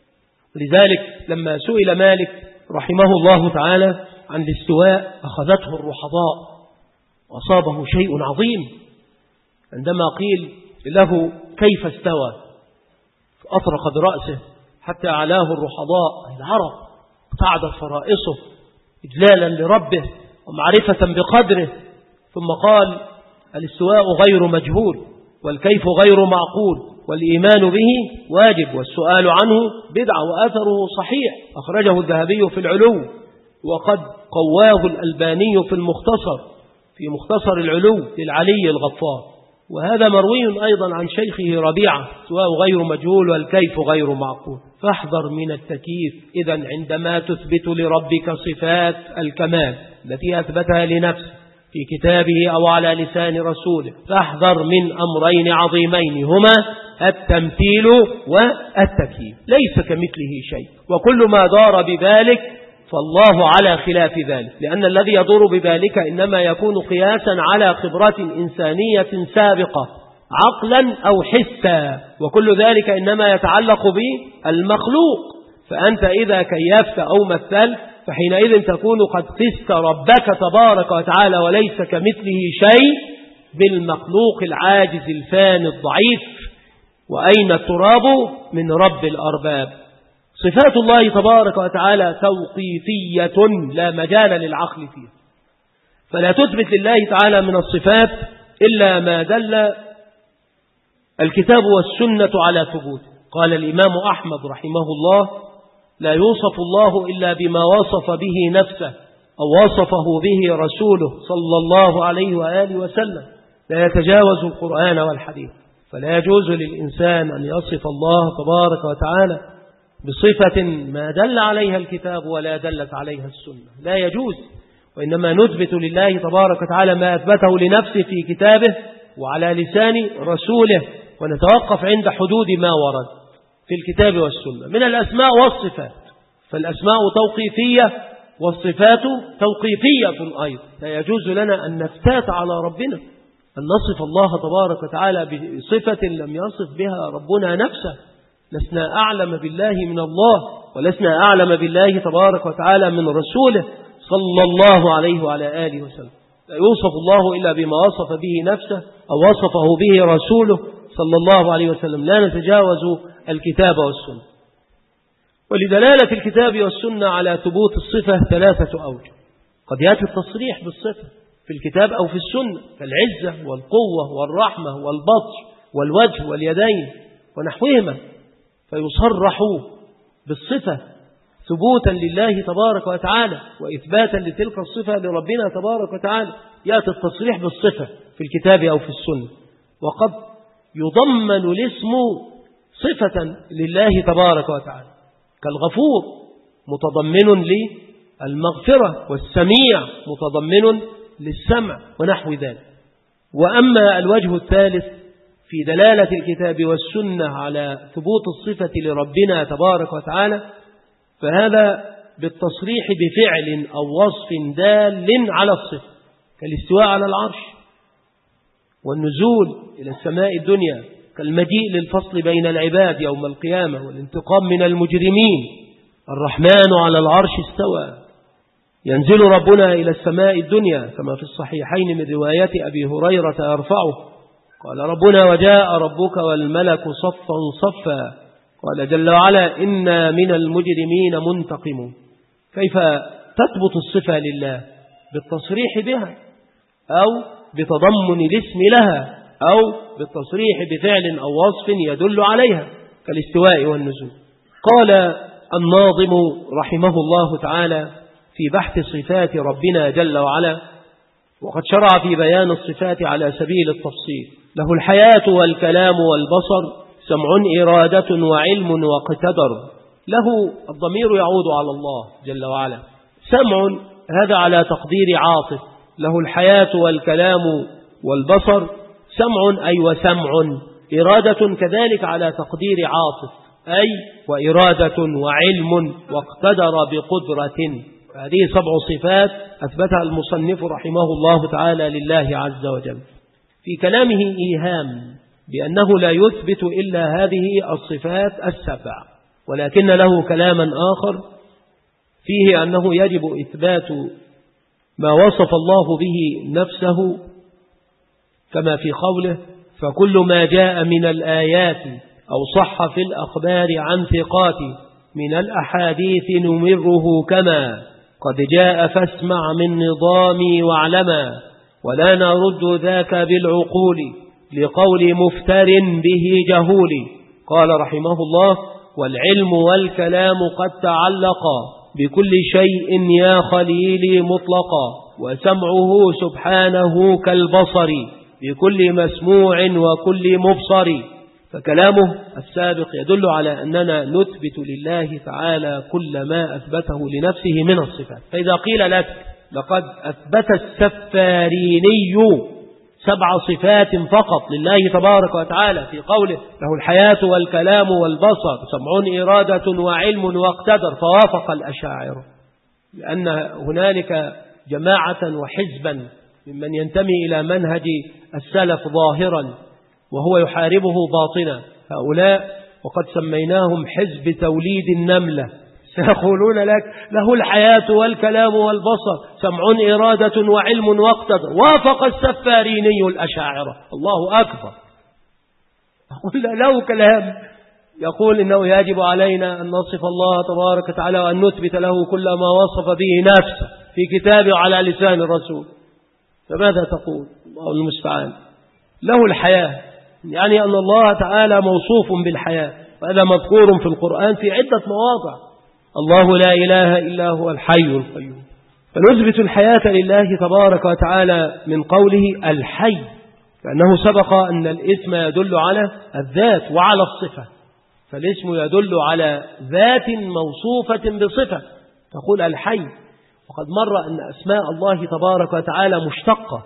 لذلك لما سئل مالك رحمه الله تعالى عن الاستواء أخذته الرحضاء وأصابه شيء عظيم عندما قيل له كيف استوى، فأطرق برأسه حتى علاه الرحضاء العرب، قعدت فرائصه إجلالا لربه ومعرفة بقدره، ثم قال الاستواء غير مجهول والكيف غير معقول والإيمان به واجب والسؤال عنه بدعة وآثره صحيح. أخرجه الذهبي في العلو، وقد قواه الألباني في المختصر، في مختصر العلو للعلي الغفار. وهذا مروي أيضا عن شيخه ربيعة، سواء غير مجهول والكيف غير معقول. فاحذر من التكييف إذن عندما تثبت لربك صفات الكمال التي أثبتها لنفسه في كتابه أو على لسان رسوله، فاحذر من أمرين عظيمين هما التمثيل والتكييف. ليس كمثله شيء، وكل ما دار بذلك فالله على خلاف ذلك، لأن الذي يدور بذلك إنما يكون قياسا على خبرة إنسانية سابقة عقلا أو حسا، وكل ذلك إنما يتعلق بالمخلوق. فأنت إذا كيفت أو مثلت فحينئذ تكون قد قست ربك تبارك وتعالى وليس كمثله شيء بالمخلوق العاجز الفاني الضعيف. وأين التراب من رب الأرباب؟ صفات الله تبارك وتعالى توقيفية لا مجال للعقل فيها، فلا تثبت لله تعالى من الصفات إلا ما دل الكتاب والسنة على ثبوته. قال الإمام أحمد رحمه الله: لا يوصف الله إلا بما وصف به نفسه أو وصفه به رسوله صلى الله عليه وآله وسلم، لا يتجاوز القرآن والحديث. فلا يجوز للإنسان أن يصف الله تبارك وتعالى بصفة ما دل عليها الكتاب ولا دلت عليها السنة، لا يجوز. وإنما نثبت لله تبارك وتعالى ما أثبته لنفسه في كتابه وعلى لسان رسوله، ونتوقف عند حدود ما ورد في الكتاب والسنة من الأسماء والصفات. فالأسماء توقيفية والصفات توقيفية أيضا، لا يجوز لنا أن نفتات على ربنا أن نصف الله تبارك وتعالى بصفة لم يصف بها ربنا نفسه. لسنا أعلم بالله من الله، ولسنا أعلم بالله تبارك وتعالى من رسوله صلى الله عليه وعلى آله وسلم. لا يوصف الله إلا بما وصف به نفسه أو وصفه به رسوله صلى الله عليه وسلم. لا نتجاوز الكتاب والسنة. ولدلالة الكتاب والسنة على ثبوت الصفة 3 أوجه. قد يأتي التصريح بالصفة في الكتاب أو في السنة كالعزة والقوة والرحمة والبطش والوجه واليدين ونحوهما، فيصرح بالصفة ثبوتا لله تبارك وتعالى وإثباتا لتلك الصفة لربنا تبارك وتعالى. يأتي التصريح بالصفة في الكتاب أو في السنة، وقد يضمن الاسم صفة لله تبارك وتعالى كالغفور متضمن للمغفرة، والسميع متضمن للسمع ونحو ذلك. وأما الوجه الثالث في دلالة الكتاب والسنة على ثبوت الصفة لربنا تبارك وتعالى، فهذا بالتصريح بفعل أو وصف دال على الصفة كالاستواء على العرش والنزول إلى السماء الدنيا كالمجيء للفصل بين العباد يوم القيامة والانتقام من المجرمين. الرحمن على العرش استوى، ينزل ربنا إلى السماء الدنيا كما في الصحيحين من رواية أبي هريرة يرفعه قال ربنا وجاء ربك والملك صفا صفا قال جل وعلا إنا من المجرمين منتقمون. كيف تثبت الصفة لله؟ بالتصريح بها أو بتضمن الاسم لها أو بالتصريح بفعل أو وصف يدل عليها كالاستواء والنزول. قال الناظم رحمه الله تعالى في بحث صفات ربنا جل وعلا، وقد شرع في بيان الصفات على سبيل التفصيل: له الحياة والكلام والبصر، سمع إرادة وعلم واقتدر. له الضمير يعود على الله جل وعلا. سمع هذا على تقدير عاطف، له الحياة والكلام والبصر، سمع أي وسمع. إرادة كذلك على تقدير عاطف، أي وإرادة وعلم واقتدر بقدرة. هذه 7 صفات أثبتها المصنف رحمه الله تعالى لله عز وجل. في كلامه إيهام بأنه لا يثبت إلا هذه الصفات 7، ولكن له كلاما آخر فيه أنه يجب إثبات ما وصف الله به نفسه كما في قوله: فكل ما جاء من الآيات أو صح في الأخبار عن ثقات من الأحاديث نمره كما قد جاء فاسمع من نظامي واعلما ولا نرد ذاك بالعقول لقول مفتر به جهول. قال رحمه الله: والعلم والكلام قد تعلقا بكل شيء يا خليلي مطلقا، وسمعه سبحانه كالبصر بكل مسموع وكل مبصر. فكلامه السابق يدل على أننا نثبت لله تعالى كل ما أثبته لنفسه من الصفات. فإذا قيل لك لقد أثبت السفاريني 7 صفات فقط لله تبارك وتعالى في قوله: له الحياة والكلام والبصر، سمع إرادة وعلم واقتدر، فوافق الأشاعرة، لأن هنالك جماعة وحزبا ممن ينتمي إلى منهج السلف ظاهرا وهو يحاربه باطنا، هؤلاء وقد سميناهم حزب توليد النملة، سيقولون لك: له الحياة والكلام والبصر، سمع إرادة وعلم واقتدر، وافق السفاريني الأشاعرة. الله أكبر. أقول له كلام يقول إنه يجب علينا أن نصف الله تبارك وتعالى وأن نثبت له كل ما وصف به نفسه في كتابه على لسان الرسول. فماذا تقول؟ الله المستعان. له الحياة يعني أن الله تعالى موصوف بالحياة، وهذا مذكور في القرآن في عدة مواضع. الله لا إله إلا هو الحي القيوم. فنثبت الحياة لله تبارك وتعالى من قوله الحي، لأنه سبق أن الاسم يدل على الذات وعلى الصفة، فالاسم يدل على ذات موصوفة بصفة، تقول الحي. وقد مر أن أسماء الله تبارك وتعالى مشتقة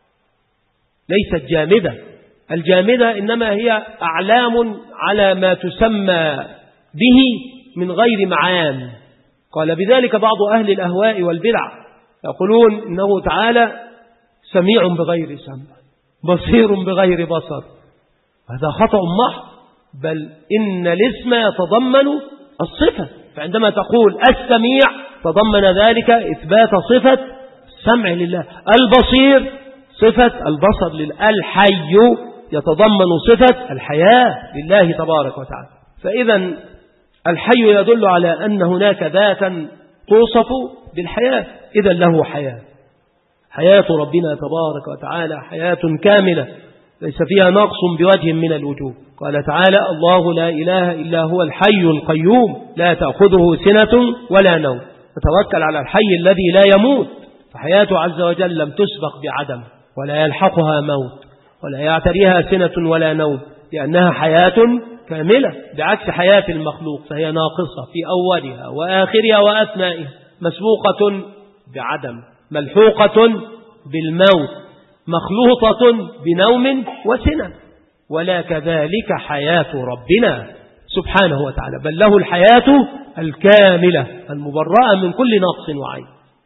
ليست جامدة. الجامدة إنما هي أعلام على ما تسمى به من غير معان. قال بذلك بعض أهل الأهواء والبدع، يقولون إنه تعالى سميع بغير سمع، بصير بغير بصر، هذا خطأ محض، بل إن الاسم يتضمن الصفة، فعندما تقول السميع تضمن ذلك إثبات صفة السمع لله، البصير صفة البصر لله، الحي يتضمن صفة الحياة لله تبارك وتعالى. فإذا الحي يدل على أن هناك ذاتا توصف بالحياة، إذا له حياة. حياة ربنا تبارك وتعالى حياة كاملة ليس فيها نقص بوجه من الوجوه. قال تعالى: الله لا إله إلا هو الحي القيوم لا تأخذه سنة ولا نوم. فتوكل على الحي الذي لا يموت، فحياته عز وجل لم تسبق بعدم، ولا يلحقها موت، ولا يعتريها سنة ولا نوم، لأنها حياة كاملة، بعكس حياة المخلوق فهي ناقصة في أولها وآخرها وأثنائها، مسبوقة بعدم، ملحوقة بالموت، مخلوطة بنوم وسنة. ولا كذلك حياة ربنا سبحانه وتعالى، بل له الحياة الكاملة المبرأة من كل نقص وعيب.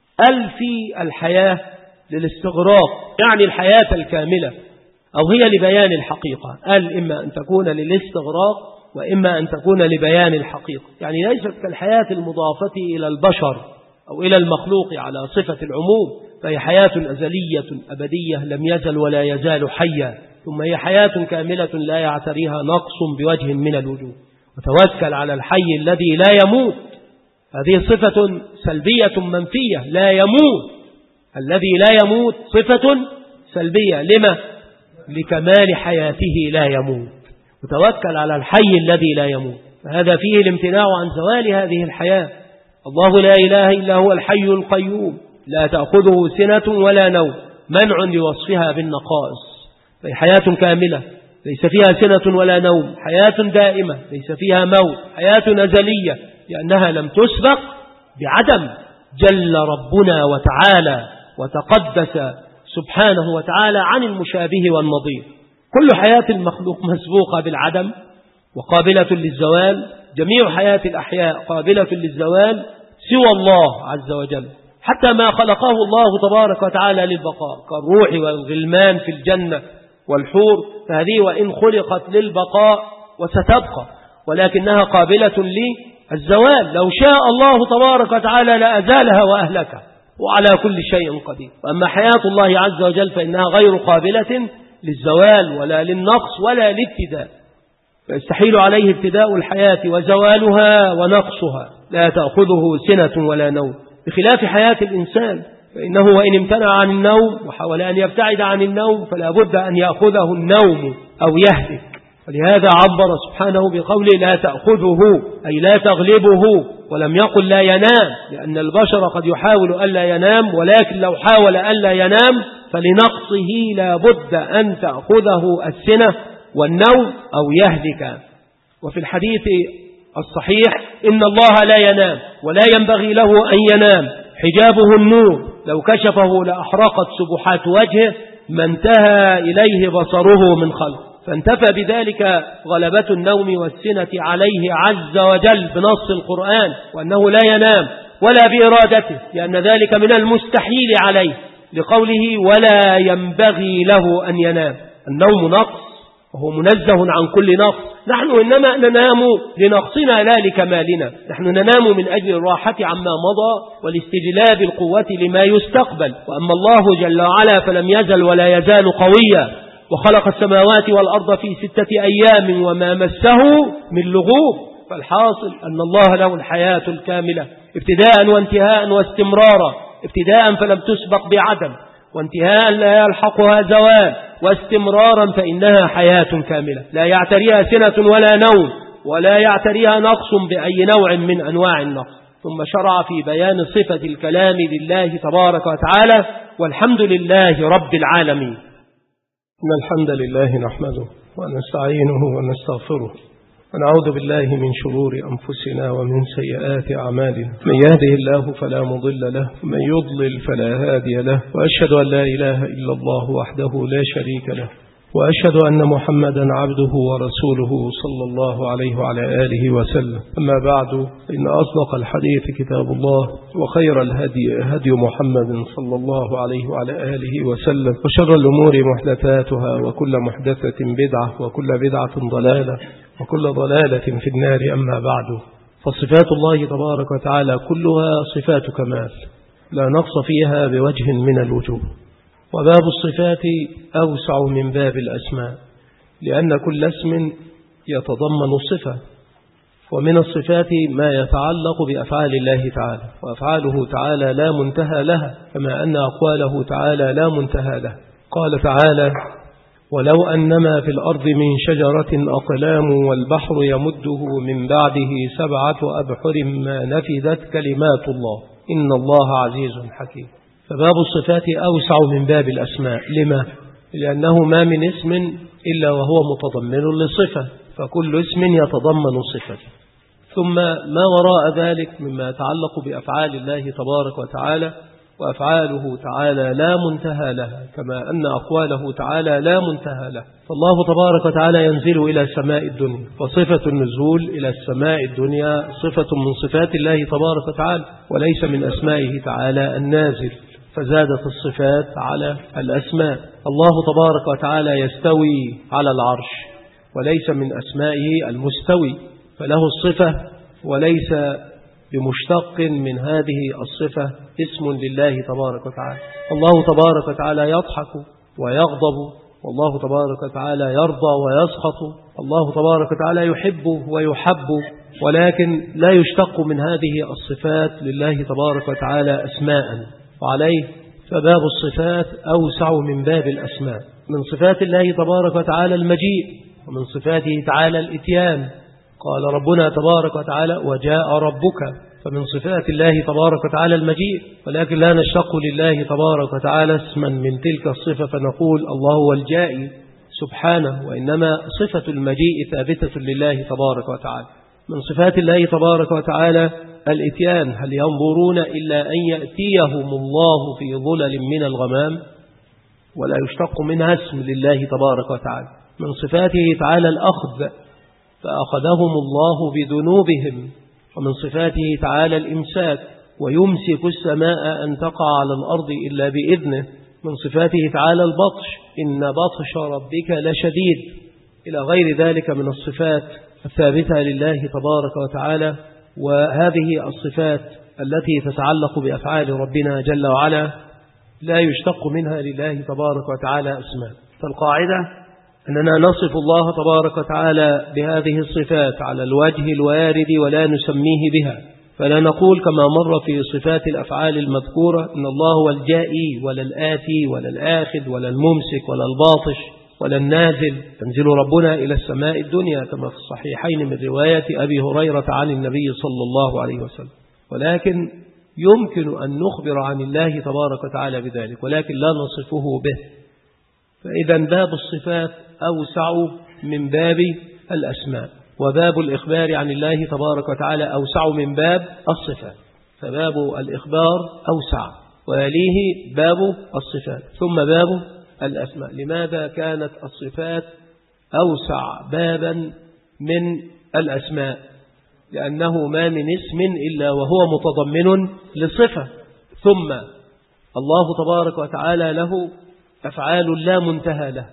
في الحياة للاستغراق، يعني الحياة الكاملة، أو هي لبيان الحقيقة. إما أن تكون للاستغراق وإما أن تكون لبيان الحقيقة، يعني ليست كالحياة المضافة إلى البشر أو إلى المخلوق على صفة العموم، فهي حياة أزلية أبدية لم يزل ولا يزال حيا، ثم هي حياة كاملة لا يعتريها نقص بوجه من الوجوه. وتوكل على الحي الذي لا يموت، هذه صفة سلبية منفية، لا يموت، الذي لا يموت صفة سلبية، لما؟ لكمال حياته لا يموت. وتوكل على الحي الذي لا يموت، فهذا فيه الامتناع عن زوال هذه الحياة. الله لا إله إلا هو الحي القيوم لا تأخذه سنة ولا نوم، منع لوصفها بالنقائص، فهي حياة كاملة ليس فيها سنة ولا نوم، حياة دائمة ليس فيها موت، حياة أزلية لأنها لم تسبق بعدم. جل ربنا وتعالى وتقدس سبحانه وتعالى عن المشابه والنظير. كل حياة المخلوق مسبوقة بالعدم وقابلة للزوال، جميع حياة الأحياء قابلة للزوال سوى الله عز وجل، حتى ما خلقه الله تبارك وتعالى للبقاء كالروح والغلمان في الجنة والحور، فهذه وإن خلقت للبقاء وستبقى، ولكنها قابلة للزوال. لو شاء الله تبارك وتعالى لأزالها وأهلكها، وعلى كل شيء قدير. وأما حياة الله عز وجل فإنها غير قابلة للزوال ولا للنقص ولا للابتداء، فيستحيل عليه ابتداء الحياة وزوالها ونقصها، لا تأخذه سنة ولا نوم، بخلاف حياة الإنسان، فإنه وإن امتنع عن النوم وحاول أن يبتعد عن النوم فلا بد أن يأخذه النوم أو يهلك. ولهذا عبر سبحانه بقوله لا تأخذه، أي لا تغلبه، ولم يقل لا ينام، لأن البشر قد يحاول ألا ينام، ولكن لو حاول ألا ينام فلنقصه لا بد أن تأخذه السنة والنوم أو يهلك. وفي الحديث الصحيح إن الله لا ينام ولا ينبغي له أن ينام، حجابه النور، لو كشفه لأحرقت سبحات وجهه ما انتهى إليه بصره من خلق. فانتفى بذلك غلبة النوم والسنة عليه عز وجل بنص القرآن، وأنه لا ينام ولا بإرادته، لأن ذلك من المستحيل عليه، لقوله ولا ينبغي له أن ينام. النوم نقص وهو منزه عن كل نقص، نحن إنما ننام لنقصنا لا لكمالنا، نحن ننام من أجل الراحة عما مضى والاستجلاب القوة لما يستقبل. وأما الله جل وعلا فلم يزل ولا يزال قويا، وخلق السماوات والأرض في 6 أيام وما مسه من لغوب. فالحاصل أن الله له الحياة الكاملة ابتداء وانتهاء واستمرارا، ابتداء فلم تسبق بعدم، وانتهاء لا يلحقها زوال، واستمرارا فإنها حياة كاملة لا يعتريها سنة ولا نوم، ولا يعتريها نقص بأي نوع من أنواع النقص. ثم شرع في بيان صفة الكلام لله تبارك وتعالى، والحمد لله رب العالمين. إن الحمد لله نحمده ونستعينه ونستغفره، ونعوذ بالله من شرور أنفسنا ومن سيئات أعمالنا، من يهده الله فلا مضل له ومن يضلل فلا هادي له، وأشهد أن لا إله إلا الله وحده لا شريك له، وأشهد أن محمدا عبده ورسوله صلى الله عليه وعلى آله وسلم. أما بعد، إن أصدق الحديث كتاب الله، وخير الهدي هدي محمد صلى الله عليه وعلى آله وسلم، وشر الأمور محدثاتها، وكل محدثة بدعة، وكل بدعة ضلالة، وكل ضلالة في النار. أما بعد، فصفات الله تبارك وتعالى كلها صفات كمال لا نقص فيها بوجه من الوجوه. وباب الصفات أوسع من باب الأسماء، لأن كل اسم يتضمن الصفة، ومن الصفات ما يتعلق بأفعال الله تعالى، وأفعاله تعالى لا منتهى لها، كما أن أقواله تعالى لا منتهى لها. قال تعالى: ولو أنما في الأرض من شجرة أقلام والبحر يمده من بعده 7 أبحر ما نفدت كلمات الله إن الله عزيز حكيم. فباب الصفات أوسع من باب الأسماء. لما؟ لأنه ما من اسم إلا وهو متضمن لصفة، فكل اسم يتضمن صفة. ثم ما وراء ذلك مما يتعلق بأفعال الله تبارك وتعالى، وأفعاله تعالى لا منتهى لها، كما أن أقواله تعالى لا منتهى لها. فالله تبارك وتعالى ينزل إلى سماء الدنيا، وصفة النزول إلى السماء الدنيا صفة من صفات الله تبارك وتعالى، وليس من أسمائه تعالى النازل، فزادت الصفات على الأسماء. الله تبارك وتعالى يستوي على العرش، وليس من أسمائه المستوي، فله الصفة وليس بمشتق من هذه الصفة اسم لله تبارك وتعالى. الله تبارك وتعالى يضحك ويغضب، والله تبارك وتعالى يرضى ويسخط، الله تبارك وتعالى يحب ويحب، ولكن لا يشتق من هذه الصفات لله تبارك وتعالى أسماء. وعليه فباب الصفات أوسع من باب الأسماء. من صفات الله تبارك وتعالى المجيء، ومن صفاته تعالى الإتيان. قال ربنا تبارك وتعالى: وجاء ربك. فمن صفات الله تبارك وتعالى المجيء، ولكن لا نشتق لله تبارك وتعالى اسما من تلك الصفة فنقول الله هو الجائي سبحانه، وإنما صفة المجيء ثابتة لله تبارك وتعالى. من صفات الله تبارك وتعالى الإتيان: هل ينظرون إلا أن يأتيهم الله في ظلل من الغمام، ولا يشتق منها اسم لله تبارك وتعالى. من صفاته تعالى الأخذ، فأخذهم الله بذنوبهم. ومن صفاته تعالى الإمساك، ويمسك السماء أن تقع على الأرض إلا بإذنه. من صفاته تعالى البطش: إن بطش ربك لشديد، إلى غير ذلك من الصفات الثابتة لله تبارك وتعالى. وهذه الصفات التي تتعلق بأفعال ربنا جل وعلا لا يشتق منها لله تبارك وتعالى اسماء. فالقاعدة أننا نصف الله تبارك وتعالى بهذه الصفات على الوجه الوارد ولا نسميه بها، فلا نقول كما مر في صفات الأفعال المذكورة إن الله هو الجائي ولا الآتي ولا الآخذ ولا الممسك ولا الباطش ولا النازل. تنزل ربنا إلى السماء الدنيا كما في الصحيحين من رواية أبي هريرة عن النبي صلى الله عليه وسلم، ولكن يمكن أن نخبر عن الله تبارك وتعالى بذلك، ولكن لا نصفه به. فإذا باب الصفات أوسع من باب الأسماء، وباب الإخبار عن الله تبارك وتعالى أوسع من باب الصفات. فباب الإخبار أوسع، ويليه باب الصفات، ثم باب الأسماء. لماذا كانت الصفات أوسع بابا من الأسماء؟ لأنه ما من اسم إلا وهو متضمن لصفة. ثم الله تبارك وتعالى له أفعال لا منتهى له،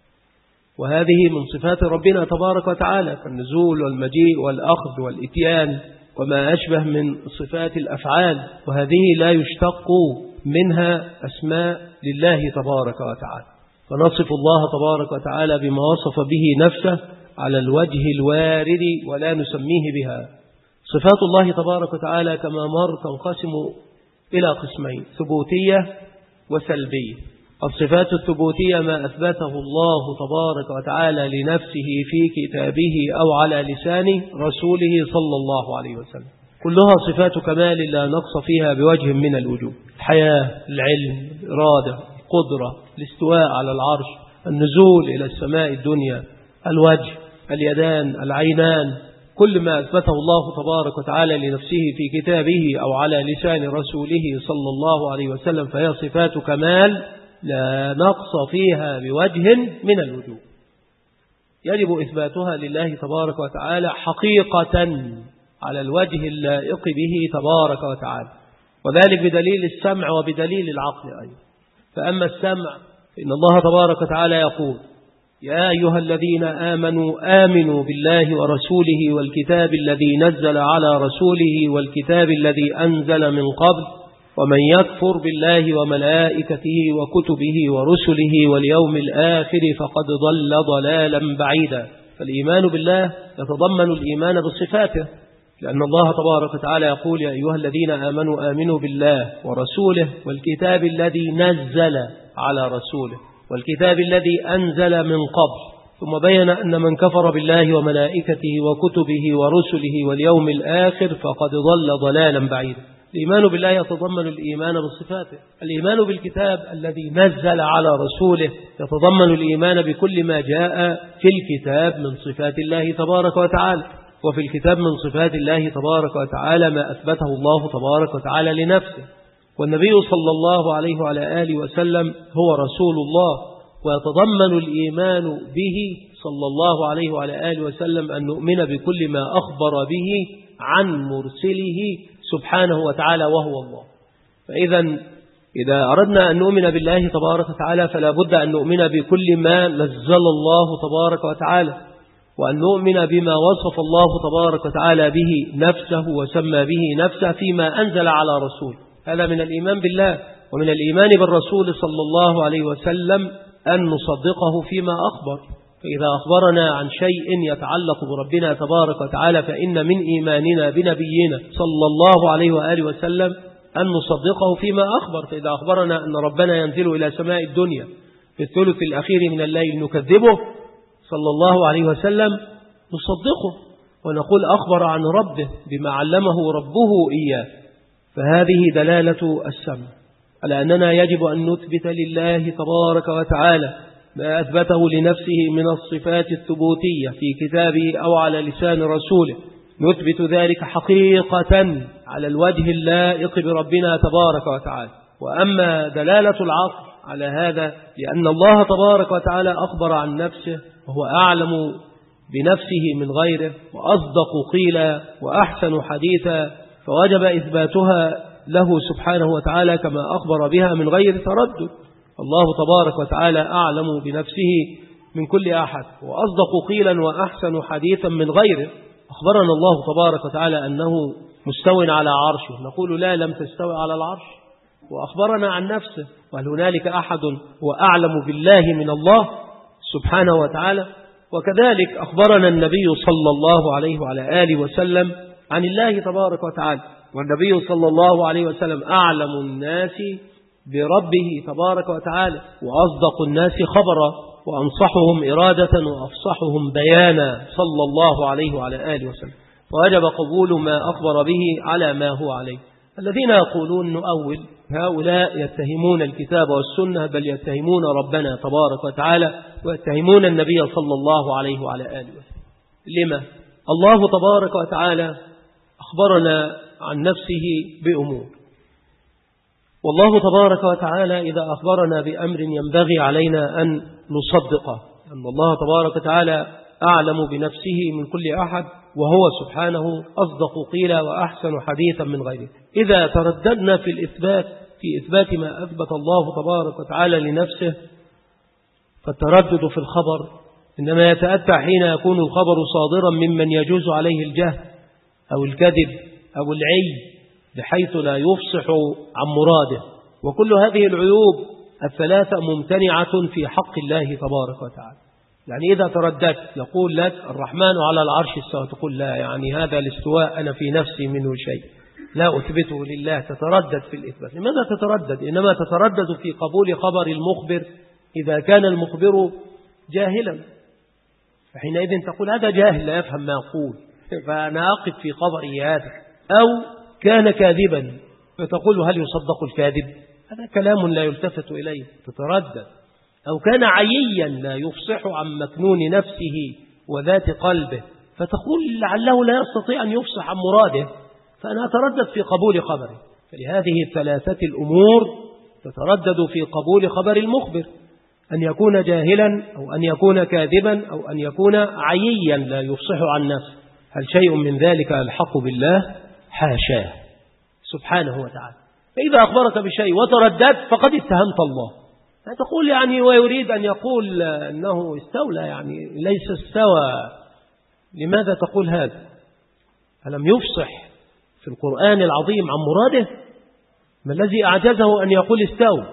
وهذه من صفات ربنا تبارك وتعالى، فالنزول والمجيء والأخذ والإتيان وما أشبه من صفات الأفعال، وهذه لا يشتق منها أسماء لله تبارك وتعالى. فنصف الله تبارك وتعالى بما وصف به نفسه على الوجه الوارد ولا نسميه بها. صفات الله تبارك وتعالى كما مر تنقسم إلى قسمين: ثبوتية وسلبية. الصفات الثبوتية ما أثبته الله تبارك وتعالى لنفسه في كتابه أو على لسان رسوله صلى الله عليه وسلم، كلها صفات كمال لا نقص فيها بوجه من الوجوه: الحياة، العلم، الإرادة، القدرة، الاستواء على العرش، النزول إلى السماء الدنيا، الوجه، اليدان، العينان. كل ما أثبته الله تبارك وتعالى لنفسه في كتابه أو على لسان رسوله صلى الله عليه وسلم فهي صفات كمال لا نقص فيها بوجه من الوجوه، يجب إثباتها لله تبارك وتعالى حقيقة على الوجه اللائق به تبارك وتعالى، وذلك بدليل السمع وبدليل العقل أيضا. فأما السمع فإن الله تبارك وتعالى يقول: يا أيها الذين آمنوا بالله ورسوله والكتاب الذي نزل على رسوله والكتاب الذي أنزل من قبل ومن يكفر بالله وملائكته وكتبه ورسله واليوم الآخر فقد ضل ضلالا بعيدا. فالإيمان بالله يتضمن الإيمان بصفاته، لأن الله تبارك وتعالى يقول: يا أيها الذين آمنوا بالله ورسوله والكتاب الذي نزل على رسوله والكتاب الذي أنزل من قبل، ثم بين أن من كفر بالله وملائكته وكتبه ورسله واليوم الآخر فقد ضل ضلالا بعيدا. الإيمان بالله يتضمن الإيمان بصفاته. الإيمان بالكتاب الذي نزل على رسوله يتضمن الإيمان بكل ما جاء في الكتاب من صفات الله تبارك وتعالى، وفي الكتاب من صفات الله تبارك وتعالى ما أثبته الله تبارك وتعالى لنفسه. والنبي صلى الله عليه وعلى آله وسلم هو رسول الله، ويتضمن الإيمان به صلى الله عليه وعلى آله وسلم أن نؤمن بكل ما أخبر به عن مرسله سبحانه وتعالى وهو الله. إذا أردنا أن نؤمن بالله تبارك وتعالى فلا بد أن نؤمن بكل ما نزل الله تبارك وتعالى، وأن نؤمن بما وصف الله تبارك وتعالى به نفسه وسمى به نفسه فيما أنزل على رسول. هذا من الإيمان بالله. ومن الإيمان بالرسول صلى الله عليه وسلم أن نصدقه فيما أخبر، فإذا أخبرنا عن شيء يتعلق بربنا تبارك وتعالى فإن من إيماننا بنبينا صلى الله عليه وآله وسلم أن نصدقه فيما أخبر. فإذا أخبرنا أن ربنا ينزل إلى سماء الدنيا في الثلث الأخير من الليل نكذبه صلى الله عليه وسلم، نصدقه ونقول أخبر عن ربه بما علمه ربه إياه. فهذه دلالة السمع على أننا يجب أن نثبت لله تبارك وتعالى ما أثبته لنفسه من الصفات الثبوتية في كتابه أو على لسان رسوله، نثبت ذلك حقيقة على الوجه اللائق بربنا تبارك وتعالى. وأما دلالة العقل على هذا لأن الله تبارك وتعالى أخبر عن نفسه وهو أعلم بنفسه من غيره وأصدق قيلا وأحسن حديثا، فوجب إثباتها له سبحانه وتعالى كما أخبر بها من غير تردد. الله تبارك وتعالى أعلم بنفسه من كل أحد وأصدق قيلا وأحسن حديثا من غيره. أخبرنا الله تبارك وتعالى أنه مستو على عرشه، نقول لا لم تستوي على العرش، وأخبرنا عن نفسه، وهل هنالك أحد هو أعلم بالله من الله سبحانه وتعالى؟ وكذلك أخبرنا النبي صلى الله عليه وعلى آله وسلم عن الله تبارك وتعالى، والنبي صلى الله عليه وسلم أعلم الناس بربه تبارك وتعالى وأصدق الناس خبرا وأنصحهم إرادة وأفصحهم بيانا صلى الله عليه وعلى آله وسلم. ووجب قبول ما أخبر به على ما هو عليه. الذين يقولون نؤول هؤلاء يتهمون الكتاب والسنة، بل يتهمون ربنا تبارك وتعالى ويتهمون النبي صلى الله عليه وعلى آله وسلم. لما؟ الله تبارك وتعالى أخبرنا عن نفسه بأمور، والله تبارك وتعالى إذا أخبرنا بأمر ينبغي علينا أن نصدقه، أن الله تبارك وتعالى أعلم بنفسه من كل أحد، وهو سبحانه أصدق قيلا وأحسن حديثا من غيره. إذا ترددنا في إثبات ما أثبت الله تبارك وتعالى لنفسه، فالتردد في الخبر إنما يتأتى حين يكون الخبر صادرا ممن يجوز عليه الجهل أو الكذب أو العي بحيث لا يفصح عن مراده. وكل هذه العيوب الثلاثة ممتنعة في حق الله تبارك وتعالى. يعني إذا ترددت يقول لك الرحمن على العرش استوى، تقول لا، يعني هذا الاستواء أنا في نفسي منه شيء لا أثبته لله، تتردد في الإثبات. لماذا تتردد؟ إنما تتردد في قبول خبر المخبر إذا كان المخبر جاهلا، فحينئذ تقول هذا جاهل لا يفهم ما يقول، فأنا أقف في خبري هذا. أو كان كاذبا فتقول هل يصدق الكاذب؟ هذا كلام لا يلتفت إليه، تتردد. أو كان عييا لا يفصح عن مكنون نفسه وذات قلبه، فتقول لعله لا يستطيع أن يفصح عن مراده، فأنا أتردد في قبول خبره. فلهذه الثلاثة الأمور تتردد في قبول خبر المخبر، أن يكون جاهلا أو أن يكون كاذبا أو أن يكون عييا لا يفصح عن نفسه. هل شيء من ذلك الحق بالله؟ حاشاه سبحانه وتعالى. فإذا أخبرك بشيء وترددت فقد اتهمت الله. تقول يعني ويريد أن يقول أنه استولى، يعني ليس استوى. لماذا تقول هذا؟ ألم يفصح في القرآن العظيم عن مراده؟ ما الذي أعجزه أن يقول استوى؟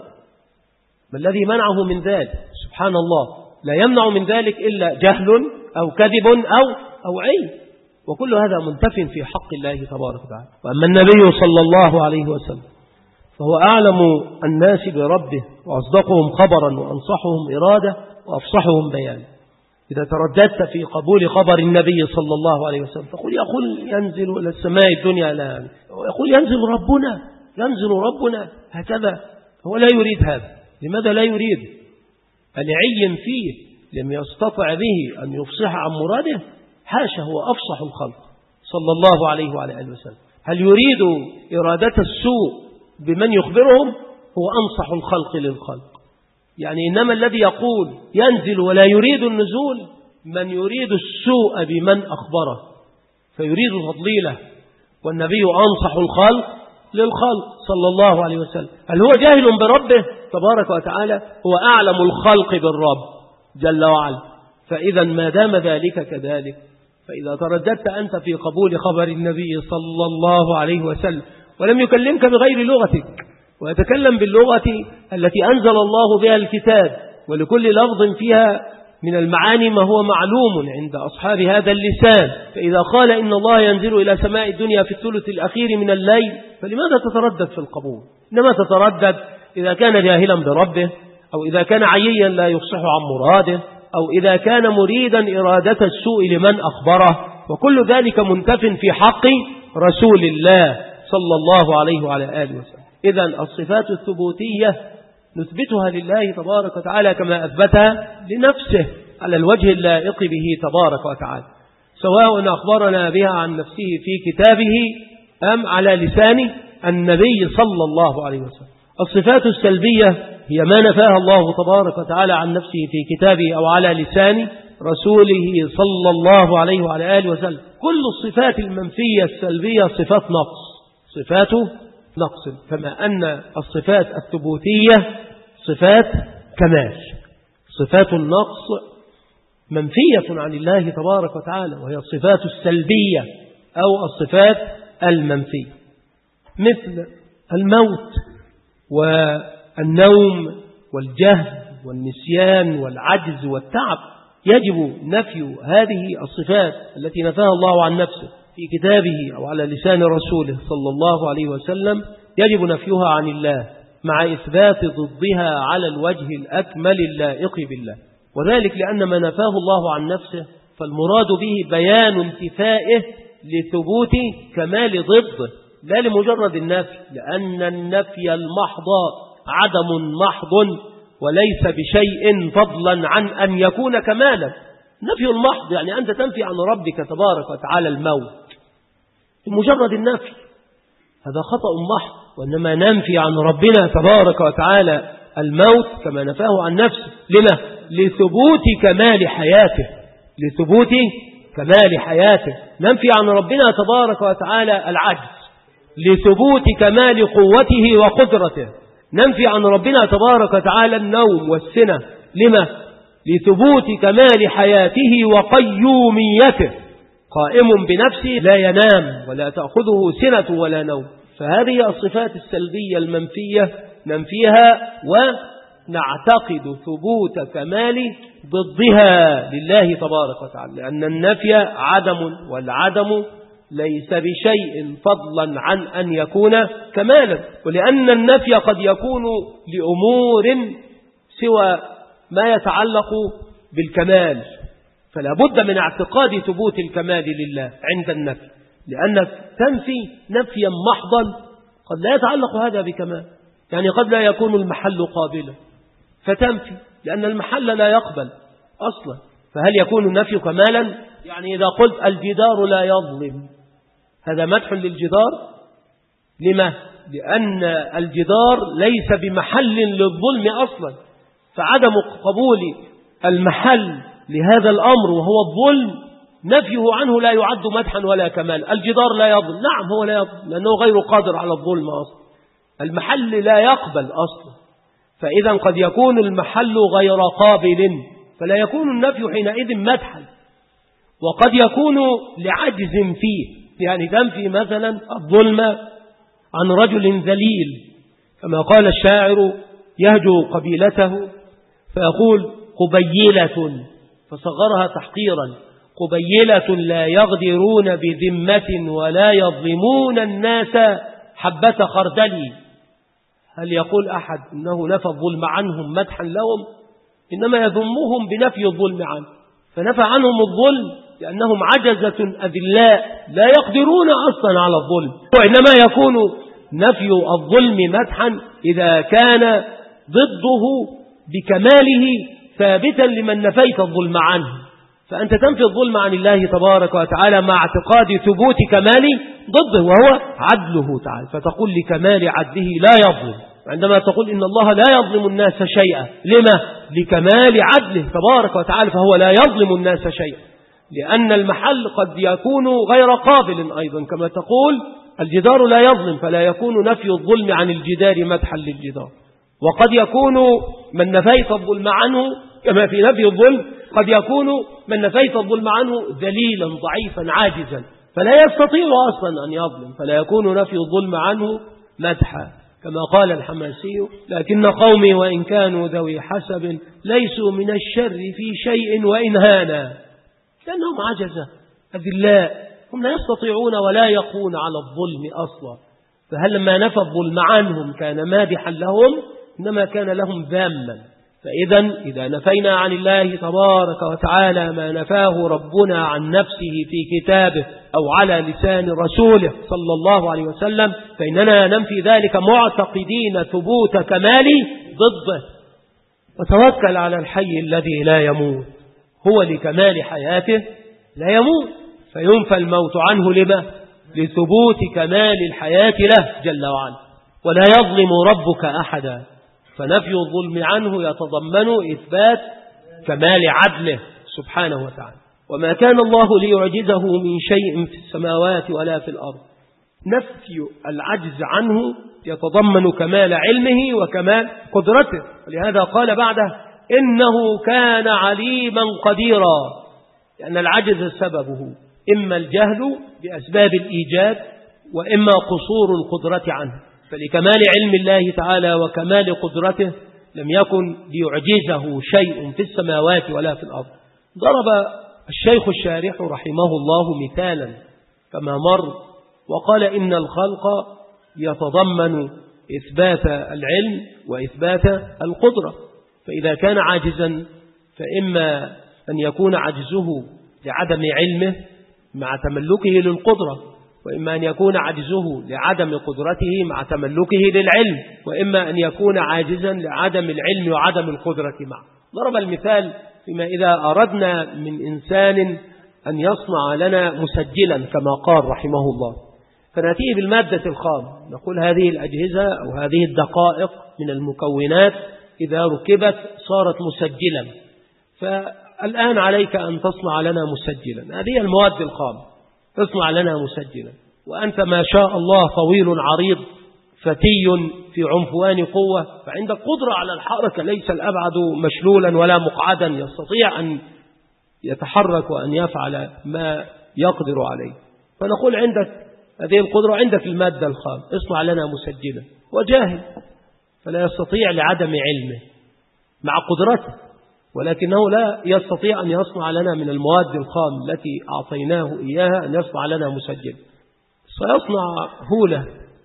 ما الذي منعه من ذلك؟ سبحان الله، لا يمنع من ذلك إلا جهل أو كذب أو عي، وكل هذا منتف في حق الله تبارك وتعالى. وأما النبي صلى الله عليه وسلم فهو أعلم الناس بربه وأصدقهم خبرا وأنصحهم إرادة وأفصحهم بيانا. إذا ترددت في قبول خبر النبي صلى الله عليه وسلم تقول يقول ينزل إلى السماء الدنيا، لا يقول ينزل ربنا هكذا. هو لا يريد هذا. لماذا لا يريد؟ العي فيه لم يستطع به أن يفصح عن مراده. حاشا، هو أفصح الخلق صلى الله عليه وعلى آله وسلم. هل يريد إرادة السوء بمن يخبرهم؟ هو أنصح الخلق للخلق. يعني إنما الذي يقول ينزل ولا يريد النزول من يريد السوء بمن أخبره فيريد تضليله، والنبي أنصح الخلق للخلق صلى الله عليه وسلم. هل هو جاهل بربه تبارك وتعالى؟ هو أعلم الخلق بالرب جل وعلا. فإذا ما دام ذلك كذلك، فإذا ترددت أنت في قبول خبر النبي صلى الله عليه وسلم ولم يكلمك بغير لغتك ويتكلم باللغة التي أنزل الله بها الكتاب، ولكل لفظ فيها من المعاني ما هو معلوم عند أصحاب هذا اللسان، فإذا قال إن الله ينزل إلى سماء الدنيا في الثلث الأخير من الليل فلماذا تتردد في القبول؟ إنما تتردد إذا كان جاهلا بربه، أو إذا كان عييا لا يفصح عن مراده، أو إذا كان مريدا إرادة السوء لمن أخبره، وكل ذلك منتف في حق رسول الله صلى الله عليه وعلى آله وسلم. إذن الصفات الثبوتية نثبتها لله تبارك وتعالى كما أثبتها لنفسه على الوجه اللائق به تبارك وتعالى، سواء أخبرنا بها عن نفسه في كتابه أم على لسان النبي صلى الله عليه وسلم. الصفات السلبية هي ما نفاها الله تبارك وتعالى عن نفسه في كتابه أو على لسان رسوله صلى الله عليه وعلى آله وسلم. كل الصفات المنفية السلبية صفات نقص، صفات نقص، كما أن الصفات الثبوتية صفات كمال. صفات النقص منفية عن الله تبارك وتعالى، وهي الصفات السلبية أو الصفات المنفية، مثل الموت والنوم والجهل والنسيان والعجز والتعب. يجب نفي هذه الصفات التي نفاها الله عن نفسه في كتابه أو على لسان رسوله صلى الله عليه وسلم، يجب نفيها عن الله مع إثبات ضدها على الوجه الأكمل اللائق بالله. وذلك لأن ما نفاه الله عن نفسه فالمراد به بيان انتفائه لثبوت كمال ضده، لا لمجرد النفي، لأن النفي المحض عدم محض وليس بشيء فضلا عن أن يكون كمالا. نفي المحض يعني أنت تنفي عن ربك تبارك وتعالى الموت بمجرد النفي، هذا خطأ محض. وإنما ننفي عن ربنا تبارك وتعالى الموت كما نفاه عن نفسه. لما؟ لثبوت كمال حياته، لثبوت كمال حياته. ننفي عن ربنا تبارك وتعالى العجز لثبوت كمال قوته وقدرته. ننفي عن ربنا تبارك وتعالى النوم والسنة. لما؟ لثبوت كمال حياته وقيوميته، قائم بنفسه لا ينام ولا تأخذه سنة ولا نوم. فهذه الصفات السلبية المنفية ننفيها ونعتقد ثبوت كمال ضدها لله تبارك وتعالى، لأن النفي عدم، والعدم ليس بشيء فضلا عن أن يكون كمالا، ولأن النفي قد يكون لأمور سوى ما يتعلق بالكمال، فلا بد من اعتقاد ثبوت الكمال لله عند النفي، لأنك تنفي نفيا محضا قد لا يتعلق هذا بكمال. يعني قد لا يكون المحل قابلا فتنفي لأن المحل لا يقبل أصلا، فهل يكون النفي كمالا؟ يعني إذا قلت الجدار لا يظلم، هذا مدح للجدار. لما؟ لأن الجدار ليس بمحل للظلم أصلا، فعدم قبول المحل لهذا الأمر وهو الظلم نفيه عنه لا يعد مدحا ولا كمال. الجدار لا يظلم، نعم هو لا يظلم لأنه غير قادر على الظلم أصلا، المحل لا يقبل أصلا، فإذا قد يكون المحل غير قابل فلا يكون النفي حينئذ مدحا، وقد يكون لعجز فيه، يعني تنفي مثلا الظلم عن رجل ذليل كما قال الشاعر يهجو قبيلته فيقول قبيلة فصغرها تحقيرا، قبيلة لا يغدرون بذمة ولا يظلمون الناس حبة خردل. هل يقول أحد إنه نفى الظلم عنهم مدحا لهم؟ إنما يذمهم بنفي الظلم عنه، فنفى عنهم الظلم لأنهم عجزة أذلاء لا يقدرون أصلا على الظلم، وإنما يكون نفي الظلم مدحا إذا كان ضده بكماله ثابتا لمن نفيت الظلم عنه. فأنت تنفي الظلم عن الله تبارك وتعالى مع اعتقاد ثبوت كمال ضده وهو عدله تعالى، فتقول لكمال عدله لا يظلم، عندما تقول إن الله لا يظلم الناس شيئا، لما؟ لكمال عدله تبارك وتعالى، فهو لا يظلم الناس شيئا، لأن المحل قد يكون غير قابل أيضا، كما تقول الجدار لا يظلم فلا يكون نفي الظلم عن الجدار مدحا للجدار. وقد يكون من نفيت الظلم عنه كما في نفي الظلم، قد يكون من نفيت الظلم عنه ذليلا ضعيفا عاجزا فلا يستطيع أصلا أن يظلم، فلا يكون نفي الظلم عنه مدحا، كما قال الحماسي لكن قومي وإن كانوا ذوي حسب ليسوا من الشر في شيء وإن هانا، لأنهم عجزة أذلاء هم لا يستطيعون ولا يقون على الظلم أصلا، فهل لما نفى الظلم عنهم كان مادحا لهم؟ إنما كان لهم ذاما. فإذا إذا نفينا عن الله تبارك وتعالى ما نفاه ربنا عن نفسه في كتابه أو على لسان رسوله صلى الله عليه وسلم فإننا ننفي ذلك معتقدين ثبوت كمال ضده. وتوكل على الحي الذي لا يموت، هو لكمال حياته لا يموت، فينفى الموت عنه لما؟ لثبوت كمال الحياة له جل وعلا. ولا يظلم ربك أحدا، فنفي الظلم عنه يتضمن إثبات كمال عدله سبحانه وتعالى. وما كان الله ليعجزه من شيء في السماوات ولا في الأرض، نفي العجز عنه يتضمن كمال علمه وكمال قدرته، ولهذا قال بعده إنه كان عليما قديرا، لأن العجز سببه إما الجهل بأسباب الإيجاد وإما قصور القدرة عنه، فلكمال علم الله تعالى وكمال قدرته لم يكن ليعجزه شيء في السماوات ولا في الأرض. ضرب الشيخ الشارح رحمه الله مثالا كما مر وقال إن الخلق يتضمن إثبات العلم وإثبات القدرة، فإذا كان عاجزا فإما أن يكون عجزه لعدم علمه مع تملكه للقدرة، وإما أن يكون عجزه لعدم قدرته مع تملكه للعلم، وإما أن يكون عاجزا لعدم العلم وعدم القدرة معه. ضرب المثال فيما إذا أردنا من إنسان أن يصنع لنا مسجلا كما قال رحمه الله، فنأتيه بالمادة الخام نقول هذه الأجهزة أو هذه الدقائق من المكونات إذا ركبت صارت مسجلا، فالآن عليك أن تصنع لنا مسجلا، هذه المواد الخام تصنع لنا مسجلا، وأنت ما شاء الله طويل عريض فتي في عنفوان قوة، فعندك قدرة على الحركة، ليس الأبعد مشلولا ولا مقعدا، يستطيع أن يتحرك وأن يفعل ما يقدر عليه، فنقول عندك هذه القدرة، عندك المادة الخام، اصنع لنا مسجلا، وجاهل فلا يستطيع لعدم علمه مع قدرته، ولكنه لا يستطيع أن يصنع لنا من المواد الخام التي أعطيناه إياها أن يصنع لنا مسجل، سيصنع هولة،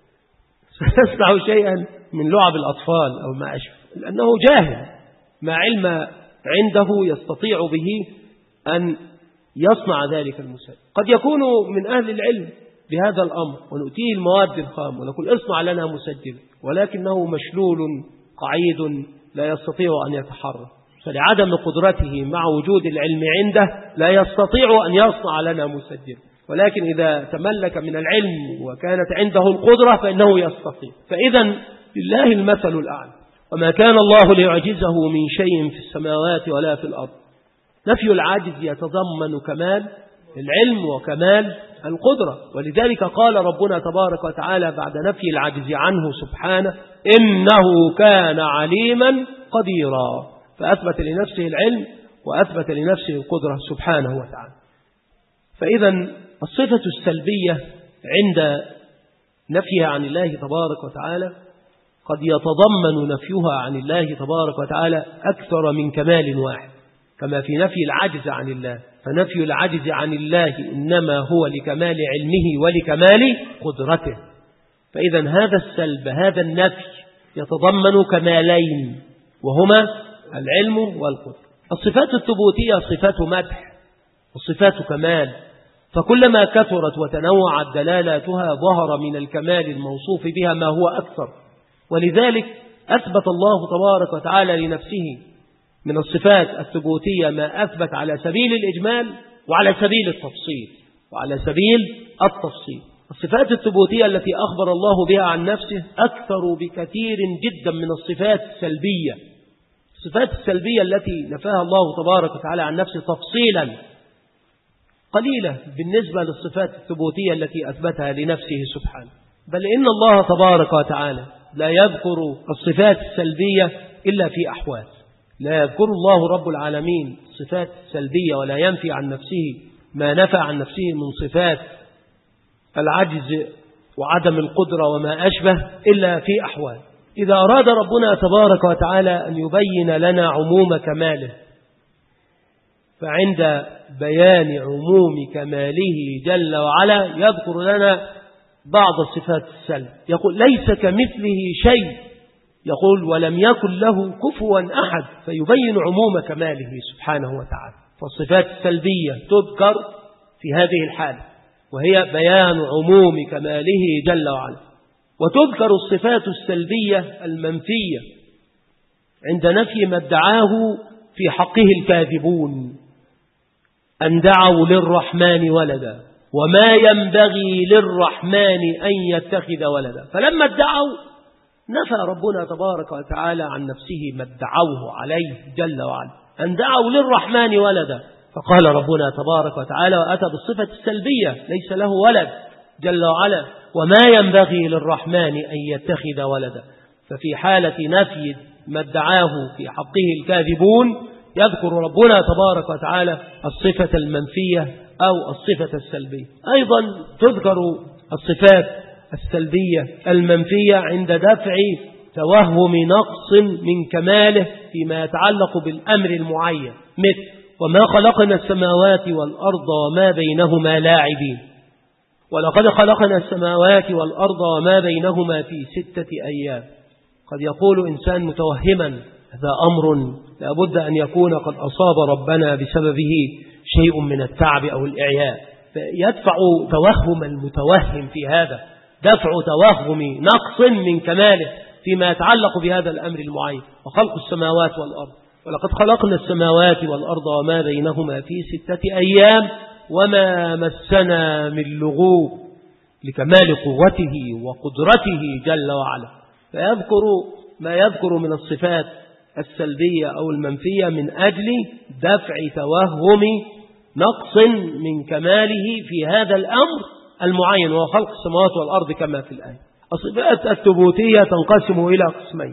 سيصنع شيئا من لعب الأطفال أو ما أشبه، لأنه جاهل ما علم عنده يستطيع به أن يصنع ذلك المسجل. قد يكون من أهل العلم بهذا الأمر ونؤتيه المواد الخام ونقول اصنع لنا مسجل، ولكنه مشلول قعيد لا يستطيع أن يتحرك، فلعدم قدرته مع وجود العلم عنده لا يستطيع أن يصنع لنا مسجل، ولكن إذا تملك من العلم وكانت عنده القدرة فإنه يستطيع. فإذا لله المثل الأعلى، وما كان الله ليعجزه من شيء في السماوات ولا في الأرض. نفي العاجز يتضمن كمال العلم وكمال القدرة، ولذلك قال ربنا تبارك وتعالى بعد نفي العجز عنه سبحانه: إنه كان عليما قديرا، فأثبت لنفسه العلم وأثبت لنفسه القدرة سبحانه وتعالى. فإذا الصفة السلبية عند نفيها عن الله تبارك وتعالى قد يتضمن نفيها عن الله تبارك وتعالى أكثر من كمال واحد، كما في نفي العجز عن الله، فنفي العجز عن الله إنما هو لكمال علمه ولكمال قدرته. فإذا هذا السلب، هذا النفي يتضمن كمالين، وهما العلم والقدرة. الصفات الثبوتية صفات مدح وصفات كمال، فكلما كثرت وتنوعت دلالاتها ظهر من الكمال الموصوف بها ما هو أكثر. ولذلك أثبت الله تبارك وتعالى لنفسه من الصفات الثبوتية ما أثبت على سبيل الإجمال وعلى سبيل التفصيل. الصفات الثبوتية التي أخبر الله بها عن نفسه أكثر بكثير جدا من الصفات السلبية. الصفات السلبية التي نفاها الله تبارك وتعالى عن نفسه تفصيلا قليلة بالنسبة للصفات الثبوتية التي أثبتها لنفسه سبحانه. بل إن الله تبارك وتعالى لا يذكر الصفات السلبية إلا في أحوال. لا يذكر الله رب العالمين الصفات السلبية ولا ينفي عن نفسه ما نفى عن نفسه من صفات العجز وعدم القدرة وما أشبه إلا في أحوال. إذا أراد ربنا تبارك وتعالى أن يبين لنا عموم كماله، فعند بيان عموم كماله جل وعلا يذكر لنا بعض الصفات السلب. يقول: ليس كمثله شيء، يقول: ولم يكن له كفوا أحد، فيبين عموم كماله سبحانه وتعالى. فالصفات السلبية تذكر في هذه الحالة، وهي بيان عموم كماله جل وعلا. وتذكر الصفات السلبية المنفية عند نفي ما ادعاه في حقه الكاذبون، أن دعوا للرحمن ولدا وما ينبغي للرحمن أن يتخذ ولدا. فلما ادعوا نفى ربنا تبارك وتعالى عن نفسه ما ادعوه عليه جل وعلا، أن دعوا للرحمن ولدا. فقال ربنا تبارك وتعالى وأتى بالصفة السلبية: ليس له ولد جل وعلا، وما ينبغي للرحمن أن يتخذ ولدا. ففي حالة نفي ما ادعاه في حقه الكاذبون يذكر ربنا تبارك وتعالى الصفة المنفية أو الصفة السلبية. أيضا تذكر الصفات السلبية المنفية عند دفع توهم نقص من كماله فيما يتعلق بالأمر المعين، مثل: وما خلقنا السماوات والأرض وما بينهما لاعبين. ولقد خلقنا السماوات والأرض وما بينهما في 6 أيام. قد يقول إنسان متوهما: هذا أمر لابد أن يكون قد أصاب ربنا بسببه شيء من التعب أو الإعياء، فيدفع توهم المتوهم في هذا، دفع توهم نقص من كماله فيما يتعلق بهذا الأمر المعين، وخلق السماوات والأرض. ولقد خلقنا السماوات والأرض وما بينهما في 6 أيام وما مسنا من لغوب، لكمال قوته وقدرته جل وعلا. فيذكر ما يذكر من الصفات السلبية أو المنفية من أجل دفع توهم نقص من كماله في هذا الأمر المعين، وهو خلق السماوات والأرض كما في الآية. الصفات الثبوتية تنقسم إلى قسمين: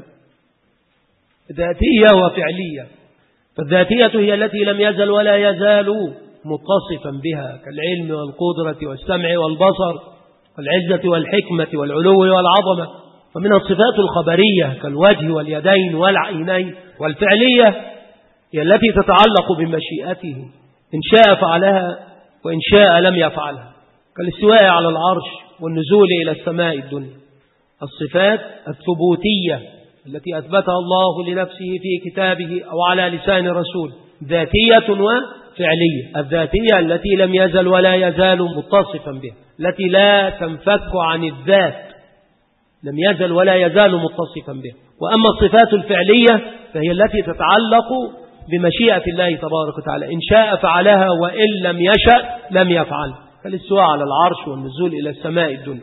ذاتية وفعلية. فالذاتية هي التي لم يزل ولا يزال متصفا بها، كالعلم والقدرة والسمع والبصر والعزة والحكمة والعلو والعظمة. ومن الصفات الخبرية كالوجه واليدين والعينين. والفعلية هي التي تتعلق بمشيئته، إن شاء فعلها وإن شاء لم يفعلها، كالاستواء على العرش والنزول إلى السماء الدنيا. الصفات الثبوتية التي أثبتها الله لنفسه في كتابه أو على لسان رسول ذاتية وفعلية. الذاتية التي لم يزل ولا يزال متصفا بها، التي لا تنفك عن الذات، لم يزل ولا يزال متصفا بها. وأما الصفات الفعلية فهي التي تتعلق بمشيئة الله تبارك وتعالى، إن شاء فعلها وإن لم يشأ لم يفعل. كالاستواء على العرش والنزول إلى السماء الدنيا.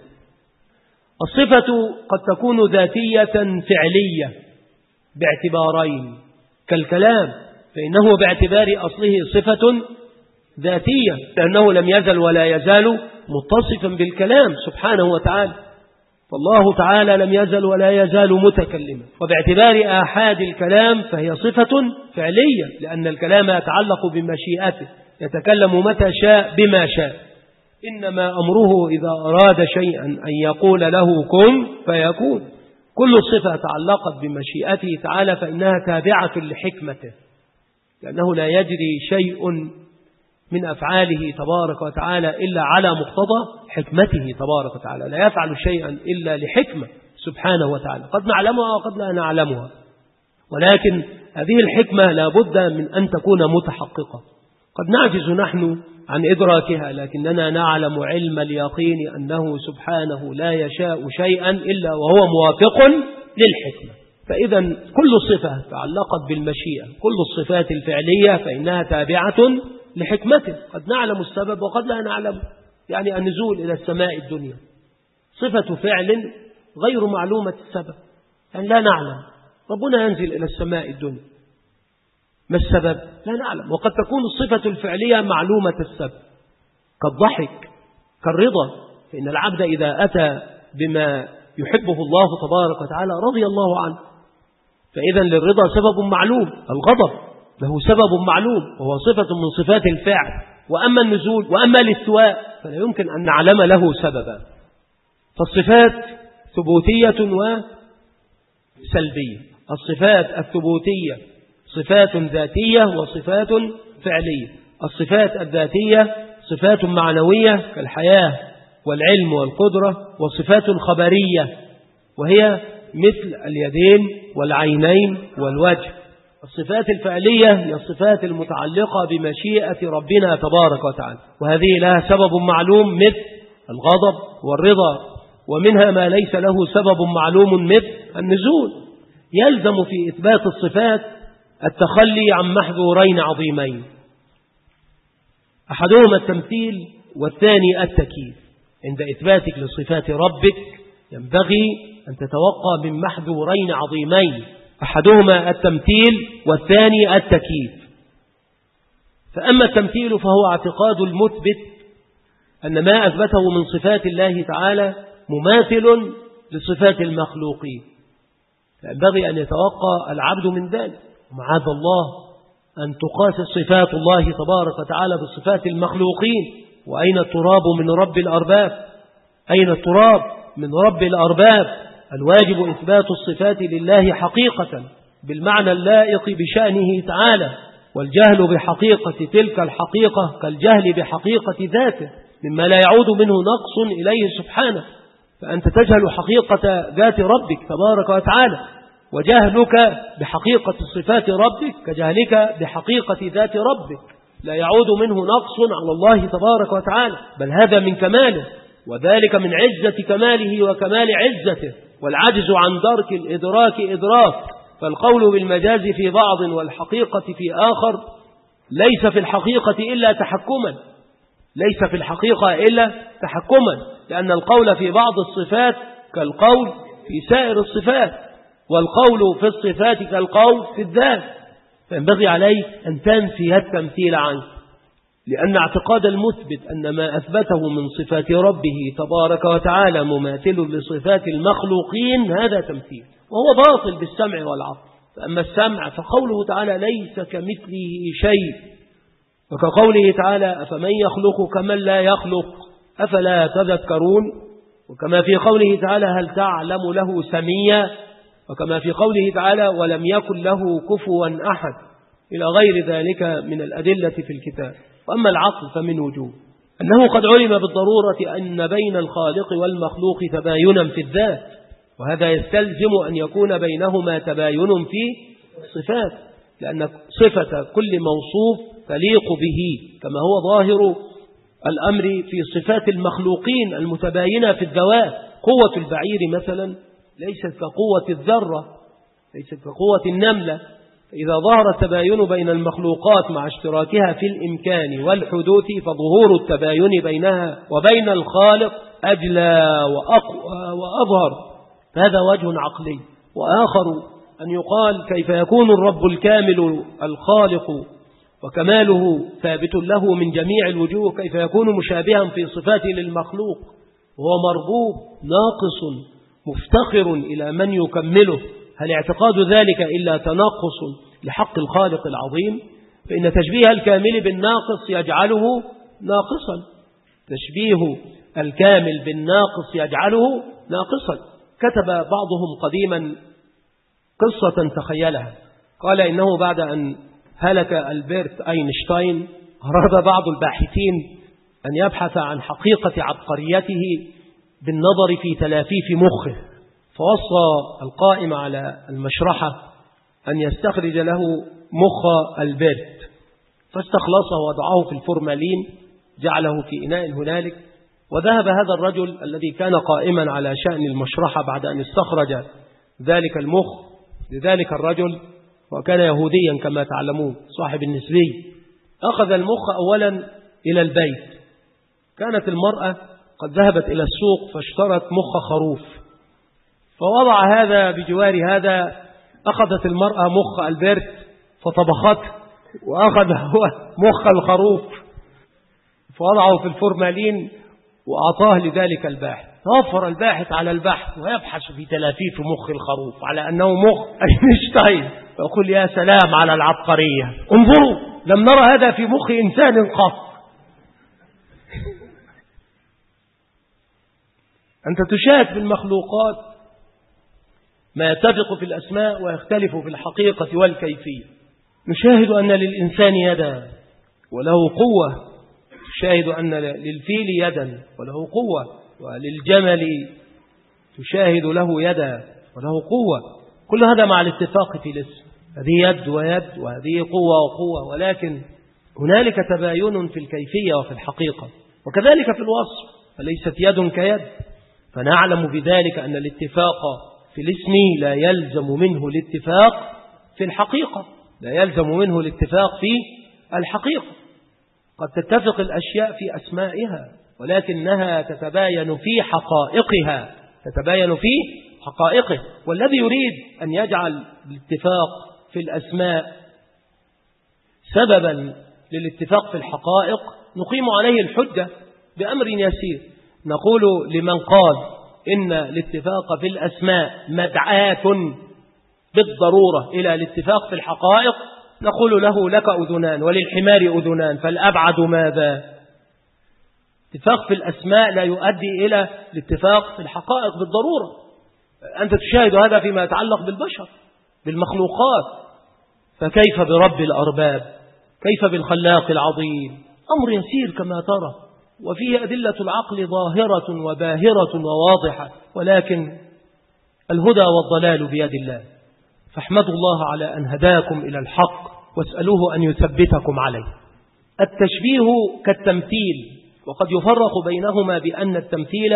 الصفة قد تكون ذاتية فعلية باعتبارين، كالكلام فإنه باعتبار أصله صفة ذاتية لأنه لم يزل ولا يزال متصفا بالكلام سبحانه وتعالى، فالله تعالى لم يزل ولا يزال متكلما. وباعتبار آحاد الكلام فهي صفة فعلية لأن الكلام يتعلق بمشيئته، يتكلم متى شاء بما شاء، إنما أمره إذا أراد شيئا أن يقول له كن فيكون. كل صفة تعلقت بمشيئته تعالى فإنها تابعة لحكمته، لأنه لا يجري شيء من أفعاله تبارك وتعالى إلا على مقتضى حكمته تبارك وتعالى، لا يفعل شيئا إلا لحكمة سبحانه وتعالى، قد نعلمها وقد لا نعلمها، ولكن هذه الحكمة لا بد من أن تكون متحققة. قد نعجز نحن عن إدراكها، لكننا نعلم علم اليقين أنه سبحانه لا يشاء شيئا إلا وهو موافق للحكمة. فإذا كل صفة تعلقت بالمشيئة، كل الصفات الفعلية فإنها تابعة لحكمته، قد نعلم السبب وقد لا نعلم. يعني النزول إلى السماء الدنيا صفة فعل غير معلومة السبب، يعني لا نعلم ربنا ينزل إلى السماء الدنيا، ما السبب؟ لا نعلم. وقد تكون الصفة الفعلية معلومة السبب كالضحك كالرضا، فإن العبد إذا أتى بما يحبه الله تبارك وتعالى رضي الله عنه، فإذا للرضا سبب معلوم، الغضب له سبب معلوم وهو صفة من صفات الفعل. وأما النزول وأما الاستواء فلا يمكن أن نعلم له سببا. فالصفات ثبوتية وسلبية. الصفات الثبوتية صفات ذاتية وصفات فعلية. الصفات الذاتية صفات معنوية كالحياة والعلم والقدرة، وصفات خبرية وهي مثل اليدين والعينين والوجه. الصفات الفعلية هي الصفات المتعلقة بمشيئة ربنا تبارك وتعالى، وهذه لها سبب معلوم مثل الغضب والرضا، ومنها ما ليس له سبب معلوم مثل النزول. يلزم في إثبات الصفات التخلي عن محظورين عظيمين، أحدهما التمثيل والثاني التكييف. عند إثباتك لصفات ربك ينبغي أن تتوقع من محظورين عظيمين، أحدهما التمثيل والثاني التكييف. فأما التمثيل فهو اعتقاد المثبت أن ما أثبته من صفات الله تعالى مماثل لصفات المخلوقين، فينبغي أن يتوقع العبد من ذلك. ومعاذ الله أن تقاس صفات الله تبارك وتعالى بصفات المخلوقين. وأين التراب من رب الأرباب؟ أين التراب من رب الأرباب؟ الواجب إثبات الصفات لله حقيقة بالمعنى اللائق بشأنه تعالى، والجهل بحقيقة تلك الحقيقة كالجهل بحقيقة ذاته مما لا يعود منه نقص إليه سبحانه. فأنت تجهل حقيقة ذات ربك تبارك وتعالى، وجهلك بحقيقة صفات ربك كجهلك بحقيقة ذات ربك، لا يعود منه نقص على الله تبارك وتعالى، بل هذا من كماله، وذلك من عزة كماله وكمال عزته. والعجز عن درك الإدراك إدراك، فالقول بالمجاز في بعض والحقيقة في آخر ليس في الحقيقة إلا تحكما، ليس في الحقيقة إلا تحكما، لأن القول في بعض الصفات كالقول في سائر الصفات، والقول في الصفات كالقول في الذات. فينبغي عليك أن تنفي التمثيل عنه، لأن اعتقاد المثبت أن ما أثبته من صفات ربه تبارك وتعالى مماثل لصفات المخلوقين هذا تمثيل، وهو باطل بالسمع والعقل. فأما السمع فقوله تعالى ليس كمثله شيء، وكقوله تعالى أفمن يخلق كمن لا يخلق أفلا تذكرون، وكما في قوله تعالى هل تعلم له سميا، وكما في قوله تعالى ولم يكن له كفوا أحد، إلى غير ذلك من الأدلة في الكتاب. وأما العقل فمن وجوه أنه قد علم بالضرورة أن بين الخالق والمخلوق تباينا في الذات، وهذا يستلزم أن يكون بينهما تباين في الصفات، لأن صفة كل موصوف تليق به، كما هو ظاهر الأمر في صفات المخلوقين المتباينة في الذوات. قوة البعير مثلا ليست كقوة الذرة، ليست كقوة النملة، إذا ظهر التباين بين المخلوقات مع اشتراكها في الإمكان والحدوث فظهور التباين بينها وبين الخالق أجلى وأقوى وأظهر، فهذا وجه عقلي. وآخر أن يقال كيف يكون الرب الكامل الخالق وكماله ثابت له من جميع الوجوه، كيف يكون مشابها في صفاته للمخلوق وهو مربوب ناقص مفتقر إلى من يكمله؟ هل اعتقاد ذلك إلا تناقص لحق الخالق العظيم؟ فإن تشبيه الكامل بالناقص يجعله ناقصا، تشبيه الكامل بالناقص يجعله ناقصا. كتب بعضهم قديما قصة تخيلها، قال إنه بعد أن هلك ألبرت أينشتاين أراد بعض الباحثين أن يبحث عن حقيقة عبقريته بالنظر في تلافيف مخه، فوصى القائم على المشرحة أن يستخرج له مخ ألبرت، فاستخلصه وضعه في الفورمالين، جعله في إناء هنالك، وذهب هذا الرجل الذي كان قائما على شأن المشرحة بعد أن استخرج ذلك المخ لذلك الرجل، وكان يهوديا كما تعلمون صاحب النسبي. أخذ المخ أولا إلى البيت، كانت المرأة قد ذهبت إلى السوق فاشترت مخ خروف، فوضع هذا بجوار هذا. أخذت المرأة مخ ألبرت فطبخته، وأخذ هو مخ الخروف فوضعه في الفورمالين وأعطاه لذلك الباحث. توفر الباحث على البحث ويبحث في تلافيف مخ الخروف على أنه مخ أينشتاين، فأقول يا سلام على العبقرية، انظروا لم نرى هذا في مخ إنسان قط. أنت تشاهد في المخلوقات ما يتفق في الأسماء ويختلف في الحقيقة والكيفية. نشاهد أن للإنسان يدا وله قوة، تشاهد أن للفيل يدا وله قوة، وللجمل تشاهد له يدا وله قوة. كل هذا مع الاتفاق في الاسم، هذه يد ويد وهذه قوة وقوة، ولكن هنالك تباين في الكيفية وفي الحقيقة، وكذلك في الوصف، فليست يد كيد. فنعلم بذلك أن الاتفاق في الاسم لا يلزم منه الاتفاق في الحقيقة، لا يلزم منه الاتفاق في الحقيقة. قد تتفق الأشياء في أسمائها ولكنها تتباين في حقائقها، تتباين في حقائقه. والذي يريد أن يجعل الاتفاق في الأسماء سببا للاتفاق في الحقائق نقيم عليه الحجة بأمر يسير. نقول لمن قال إن الاتفاق في الأسماء مدعاة بالضرورة إلى الاتفاق في الحقائق، نقول له لك أذنان وللحمار أذنان، فالأبعد ماذا؟ اتفاق في الأسماء لا يؤدي إلى الاتفاق في الحقائق بالضرورة. أنت تشاهد هذا فيما يتعلق بالبشر بالمخلوقات، فكيف برب الأرباب؟ كيف بالخلاق العظيم؟ أمر يسير كما ترى، وفيه أدلة العقل ظاهرة وباهرة وواضحة، ولكن الهدى والضلال بيد الله. فاحمدوا الله على أن هداكم إلى الحق واسألوه أن يثبتكم عليه. التشبيه كالتمثيل، وقد يفرق بينهما بأن التمثيل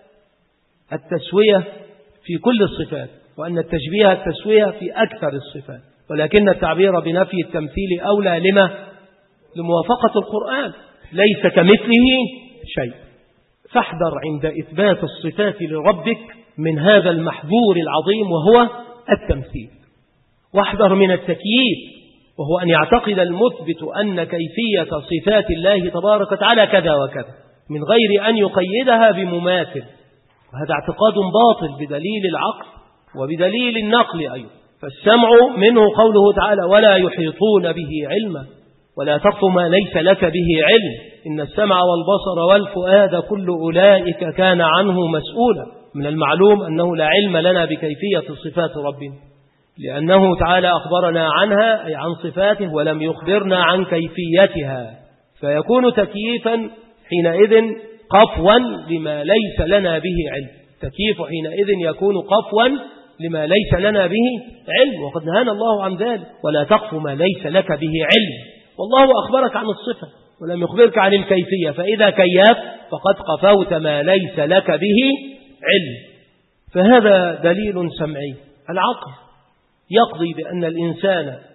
التسوية في كل الصفات، وأن التشبيه التسوية في أكثر الصفات، ولكن التعبير بنفي التمثيل أولى لموافقة القرآن، ليس كمثله شيء. فاحذر عند إثبات الصفات لربك من هذا المحذور العظيم وهو التمثيل، واحذر من التكييف، وهو أن يعتقد المثبت أن كيفية صفات الله تبارك وتعالى كذا وكذا من غير أن يقيدها بمماثل، وهذا اعتقاد باطل بدليل العقل وبدليل النقل أيضا. فالسمع منه قوله تعالى ولا يحيطون به علما، ولا تقف ما ليس لك به علم، إن السمع والبصر والفؤاد كل أولئك كان عنه مسؤولا. من المعلوم أنه لا علم لنا بكيفية صفات ربنا، لأنه تعالى أخبرنا عنها أي عن صفاته ولم يخبرنا عن كيفيتها، فيكون تكييفا حينئذ قفوا لما ليس لنا به علم. تكييف حينئذ يكون قفوا لما ليس لنا به علم، وقد نهانا الله عن ذلك، ولا تقف ما ليس لك به علم. والله أخبرك عن الصفة ولم يخبرك عن الكيفية، فإذا كيف فقد قفوت ما ليس لك به علم. فهذا دليل سمعي. العقل يقضي بأن الإنسان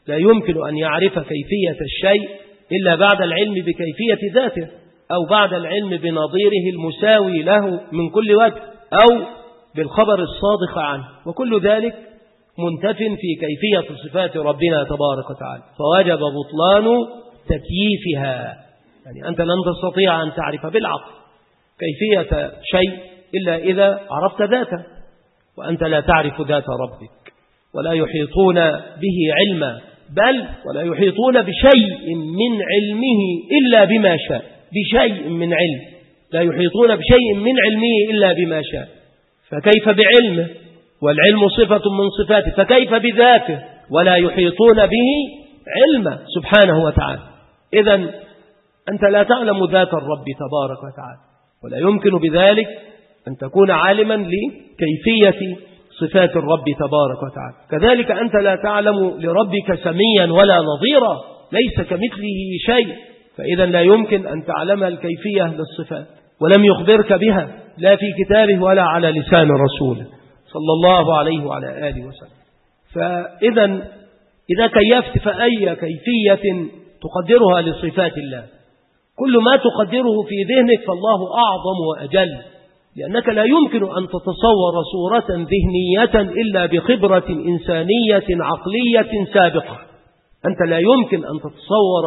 لا يمكن أن يعرف كيفية الشيء إلا بعد العلم بكيفية ذاته، أو بعد العلم بنظيره المساوي له من كل وجه، أو بالخبر الصادق عنه، وكل ذلك منتف في كيفية صفات ربنا تبارك وتعالى، فوجب بطلان تكييفها. يعني أنت لن تستطيع أن تعرف بالعقل كيفية شيء إلا إذا عرفت ذاته، وأنت لا تعرف ذات ربك، ولا يحيطون به علما، بل ولا يحيطون بشيء من علمه إلا بما شاء. بشيء من علم، لا يحيطون بشيء من علمه إلا بما شاء. فكيف بعلمه؟ والعلم صفة من صفاته، فكيف بذاته ولا يحيطون به علما سبحانه وتعالى؟ إذن أنت لا تعلم ذات الرب تبارك وتعالى، ولا يمكن بذلك أن تكون عالما لكيفية صفات الرب تبارك وتعالى. كذلك أنت لا تعلم لربك سميا ولا نظيرا، ليس كمثله شيء، فإذا لا يمكن أن تعلم الكيفية للصفات، ولم يخبرك بها لا في كتابه ولا على لسان رسوله صلى الله عليه وعلى آله وسلم. فإذا إذا كيفت فأي كيفية تقدرها لصفات الله؟ كل ما تقدره في ذهنك فالله أعظم وأجل، لأنك لا يمكن أن تتصور صورة ذهنية إلا بخبرة إنسانية عقلية سابقة. أنت لا يمكن أن تتصور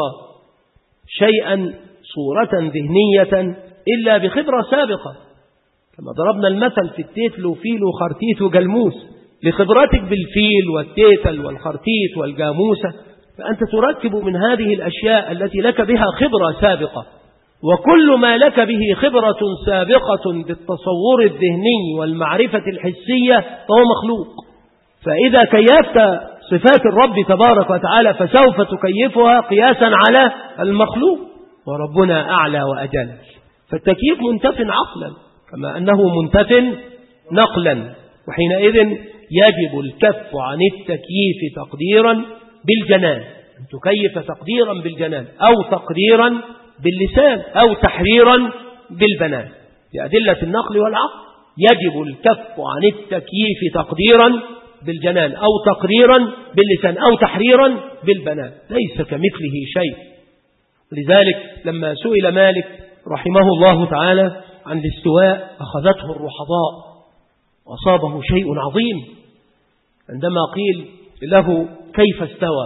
شيئا صورة ذهنية إلا بخبرة سابقة، كما ضربنا المثل في التيتل وفيل وخرتيت وجلموس. لخبرتك بالفيل والتيتل والخرتيت والجاموسة، فأنت تركب من هذه الأشياء التي لك بها خبرة سابقة، وكل ما لك به خبرة سابقة بالتصور الذهني والمعرفة الحسية فهو مخلوق. فإذا كيفت صفات الرب تبارك وتعالى فسوف تكيفها قياسا على المخلوق، وربنا أعلى وأجل. فالتكييف منتف عقلا كما أنه منتف نقلا، وحينئذ يجب الكف عن التكييف تقديرا بالجنان، أن تكيف تقديرا بالجنان أو تقديرا باللسان أو تحريرا بالبنان بأدلة النقل والعقل. يجب الكف عن التكييف تقديرا بالجنان أو تقريرا باللسان أو تحريرا بالبنان، ليس كمثله شيء. لذلك لما سئل مالك رحمه الله تعالى عن الاستواء أخذته الرحضاء وأصابه شيء عظيم عندما قيل له كيف استوى،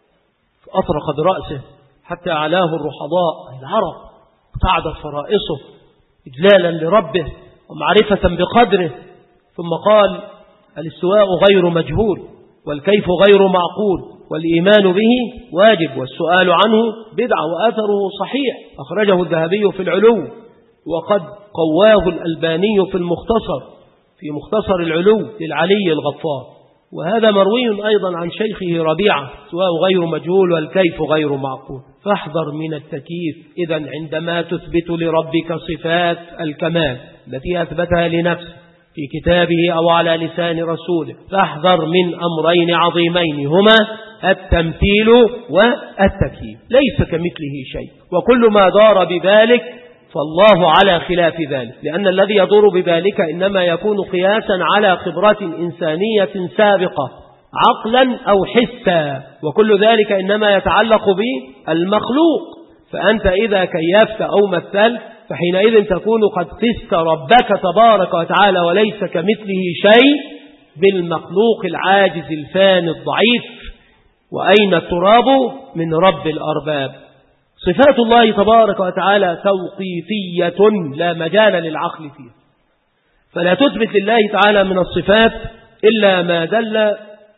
فأطرق برأسه حتى علاه الرحضاء العرب، قعدت فرائصه إجلالا لربه ومعرفة بقدره، ثم قال الاستواء غير مجهول، والكيف غير معقول، والإيمان به واجب، والسؤال عنه بدعة، وآثره صحيح. أخرجه الذهبي في العلو، وقد قواه الألباني في المختصر، في مختصر العلو للعلي الغفار. وهذا مروي أيضا عن شيخه ربيعة، سواء غير مجهول والكيف غير معقول. فاحذر من التكييف إذن عندما تثبت لربك صفات الكمال التي أثبتها لنفسه في كتابه أو على لسان رسوله، فاحذر من أمرين عظيمين هما التمثيل والتكييف، ليس كمثله شيء، وكل ما دار بذلك فالله على خلاف ذلك، لأن الذي يدور بذلك إنما يكون قياسا على خبرة إنسانية سابقة عقلا أو حسا، وكل ذلك إنما يتعلق بالمخلوق. فأنت إذا كيفت أو مثلت فحينئذ تكون قد قست ربك تبارك وتعالى وليس كمثله شيء بالمخلوق العاجز الفاني الضعيف. وأين التراب من رب الأرباب؟ صفات الله تبارك وتعالى توقيفية لا مجال للعقل فيها، فلا تثبت لله تعالى من الصفات إلا ما دل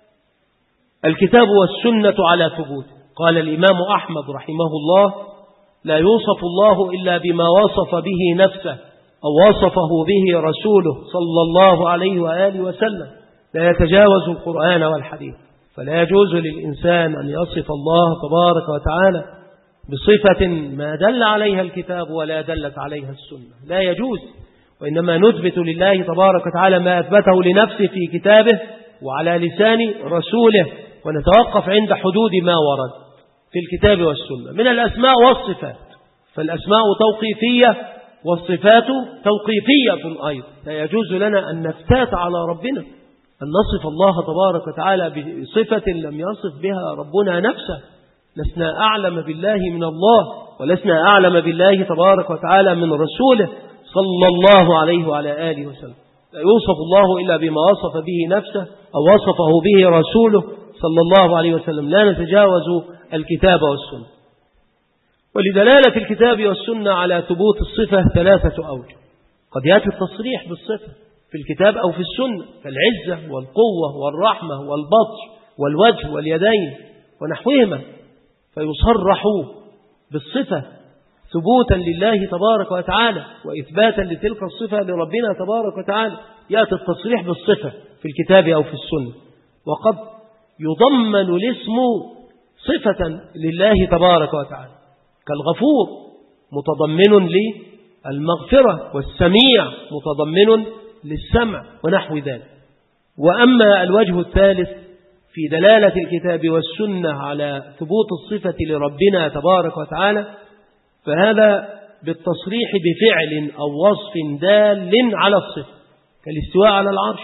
الكتاب والسنة على ثبوته. قال الإمام أحمد رحمه الله: لا يوصف الله إلا بما وصف به نفسه أو وصفه به رسوله صلى الله عليه وآله وسلم، لا يتجاوز القرآن والحديث. فلا يجوز للإنسان أن يصف الله تبارك وتعالى بصفة ما دل عليها الكتاب ولا دلت عليها السنة، لا يجوز. وإنما نثبت لله تبارك وتعالى ما أثبته لنفسه في كتابه وعلى لسان رسوله، ونتوقف عند حدود ما ورد في الكتاب والسنة من الأسماء والصفات. فالأسماء توقيفية والصفات توقيفية أيضا، لا يجوز لنا أن نفتات على ربنا أن نصف الله تبارك وتعالى بصفة لم يصف بها ربنا نفسه. لسنا أعلم بالله من الله، ولسنا أعلم بالله تبارك وتعالى من رسوله صلى الله عليه وعلى آله وسلم. لا يوصف الله إلا بما وصف به نفسه أو وصفه به رسوله صلى الله عليه وسلم. لا نتجاوز الكتاب والسنة. ولدلالة الكتاب والسنة على ثبوت الصفة 3 أوجه. قد يأتي التصريح بالصفة في الكتاب أو في السنة كالعزة والقوة والرحمة والبطش والوجه واليدين ونحوهما، فيصرحوا بالصفة ثبوتا لله تبارك وتعالى وإثباتا لتلك الصفة لربنا تبارك وتعالى. يأتي التصريح بالصفة في الكتاب أو في السنة. وقد يضمن الاسم صفة لله تبارك وتعالى كالغفور متضمن للمغفرة، والسميع متضمن للسمع ونحو ذلك. وأما الوجه الثالث في دلالة الكتاب والسنة على ثبوت الصفة لربنا تبارك وتعالى، فهذا بالتصريح بفعل أو وصف دال على الصفة كالاستواء على العرش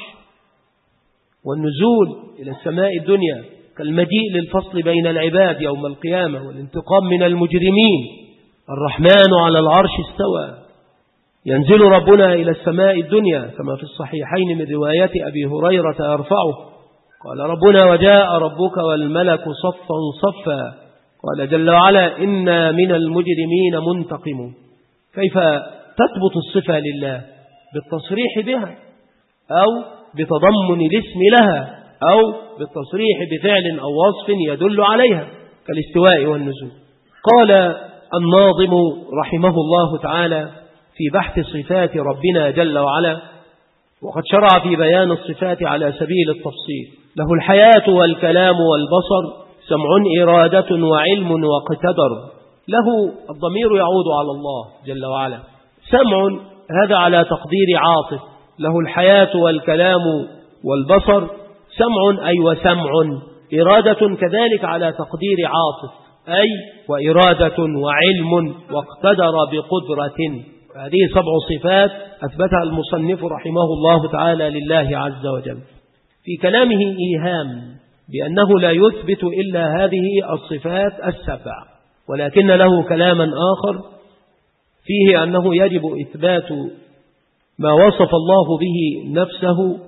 والنزول إلى السماء الدنيا كالمجيء للفصل بين العباد يوم القيامة والانتقام من المجرمين. الرحمن على العرش استوى. ينزل ربنا إلى السماء الدنيا كما في الصحيحين من رواية أبي هريرة يرفعه قال ربنا وجاء ربك والملك صفا صفا قال جل وعلا إنا من المجرمين منتقمون. كيف تثبت الصفة لله؟ بالتصريح بها أو بتضمن الاسم لها أو بالتصريح بفعل أو وصف يدل عليها كالاستواء والنزول. قال الناظم رحمه الله تعالى في بحث صفات ربنا جل وعلا، وقد شرع في بيان الصفات على سبيل التفصيل: له الحياة والكلام والبصر، سمع إرادة وعلم واقتدر. له الضمير يعود على الله جل وعلا. سمع هذا على تقدير عاطف، له الحياة والكلام والبصر سمع أي وسمع. إرادة كذلك على تقدير عاطف أي وإرادة وعلم واقتدر بقدرة. هذه 7 صفات أثبتها المصنف رحمه الله تعالى لله عز وجل. في كلامه إيهام بأنه لا يثبت إلا هذه الصفات 7، ولكن له كلاما آخر فيه أنه يجب إثبات ما وصف الله به نفسه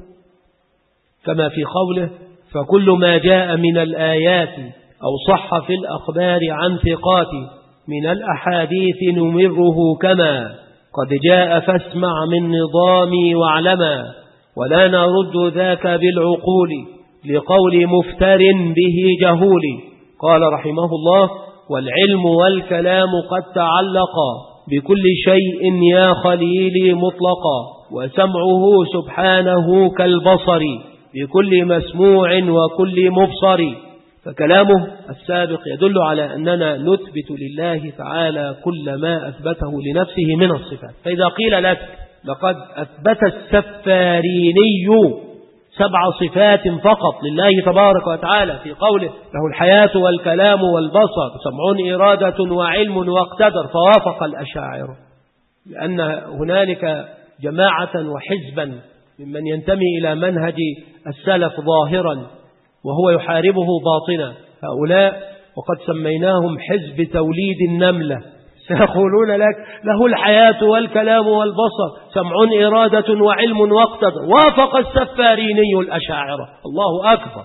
كما في قوله: فكل ما جاء من الآيات أو صح في الأخبار عن ثقات من الأحاديث نمره كما قد جاء فاسمع من نظامي واعلما ولا نرد ذاك بالعقول لقول مفتر به جهول. قال رحمه الله: والعلم والكلام قد تعلقا بكل شيء يا خليلي مطلقا، وسمعه سبحانه كالبصر بكل مسموع وكل مبصر. فكلامه السابق يدل على أننا نثبت لله تعالى كل ما أثبته لنفسه من الصفات. فإذا قيل لك لقد أثبت السفاريني 7 صفات فقط لله تبارك وتعالى في قوله: له الحياة والكلام والبصر، سمع إرادة وعلم واقتدر، فوافق الأشاعرة، لأن هنالك جماعة وحزبا ممن ينتمي إلى منهج السلف ظاهرا وهو يحاربه باطنا. هؤلاء وقد سميناهم حزب توليد النملة، سيقولون لك: له الحياة والكلام والبصر، سمع إرادة وعلم واقتدر، وافق السفاريني الأشاعرة. الله أكبر.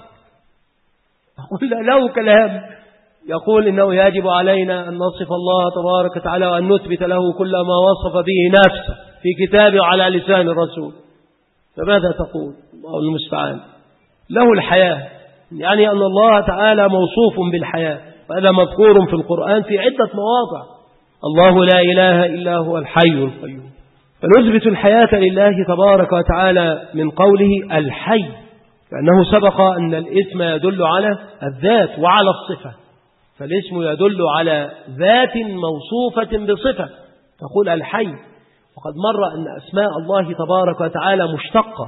أقول له كلام يقول إنه يجب علينا أن نصف الله تبارك وتعالى وأن نثبت له كل ما وصف به نفسه في كتابه على لسان الرسول. فماذا تقول؟ الله المستعان. له الحياة يعني أن الله تعالى موصوف بالحياة، وهذا مذكور في القرآن في عدة مواضع. الله لا إله إلا هو الحي القيوم. فنثبت الحياة لله تبارك وتعالى من قوله الحي، لأنه سبق أن الاسم يدل على الذات وعلى الصفة، فالاسم يدل على ذات موصوفة بصفة، تقول الحي. وقد مر أن أسماء الله تبارك وتعالى مشتقة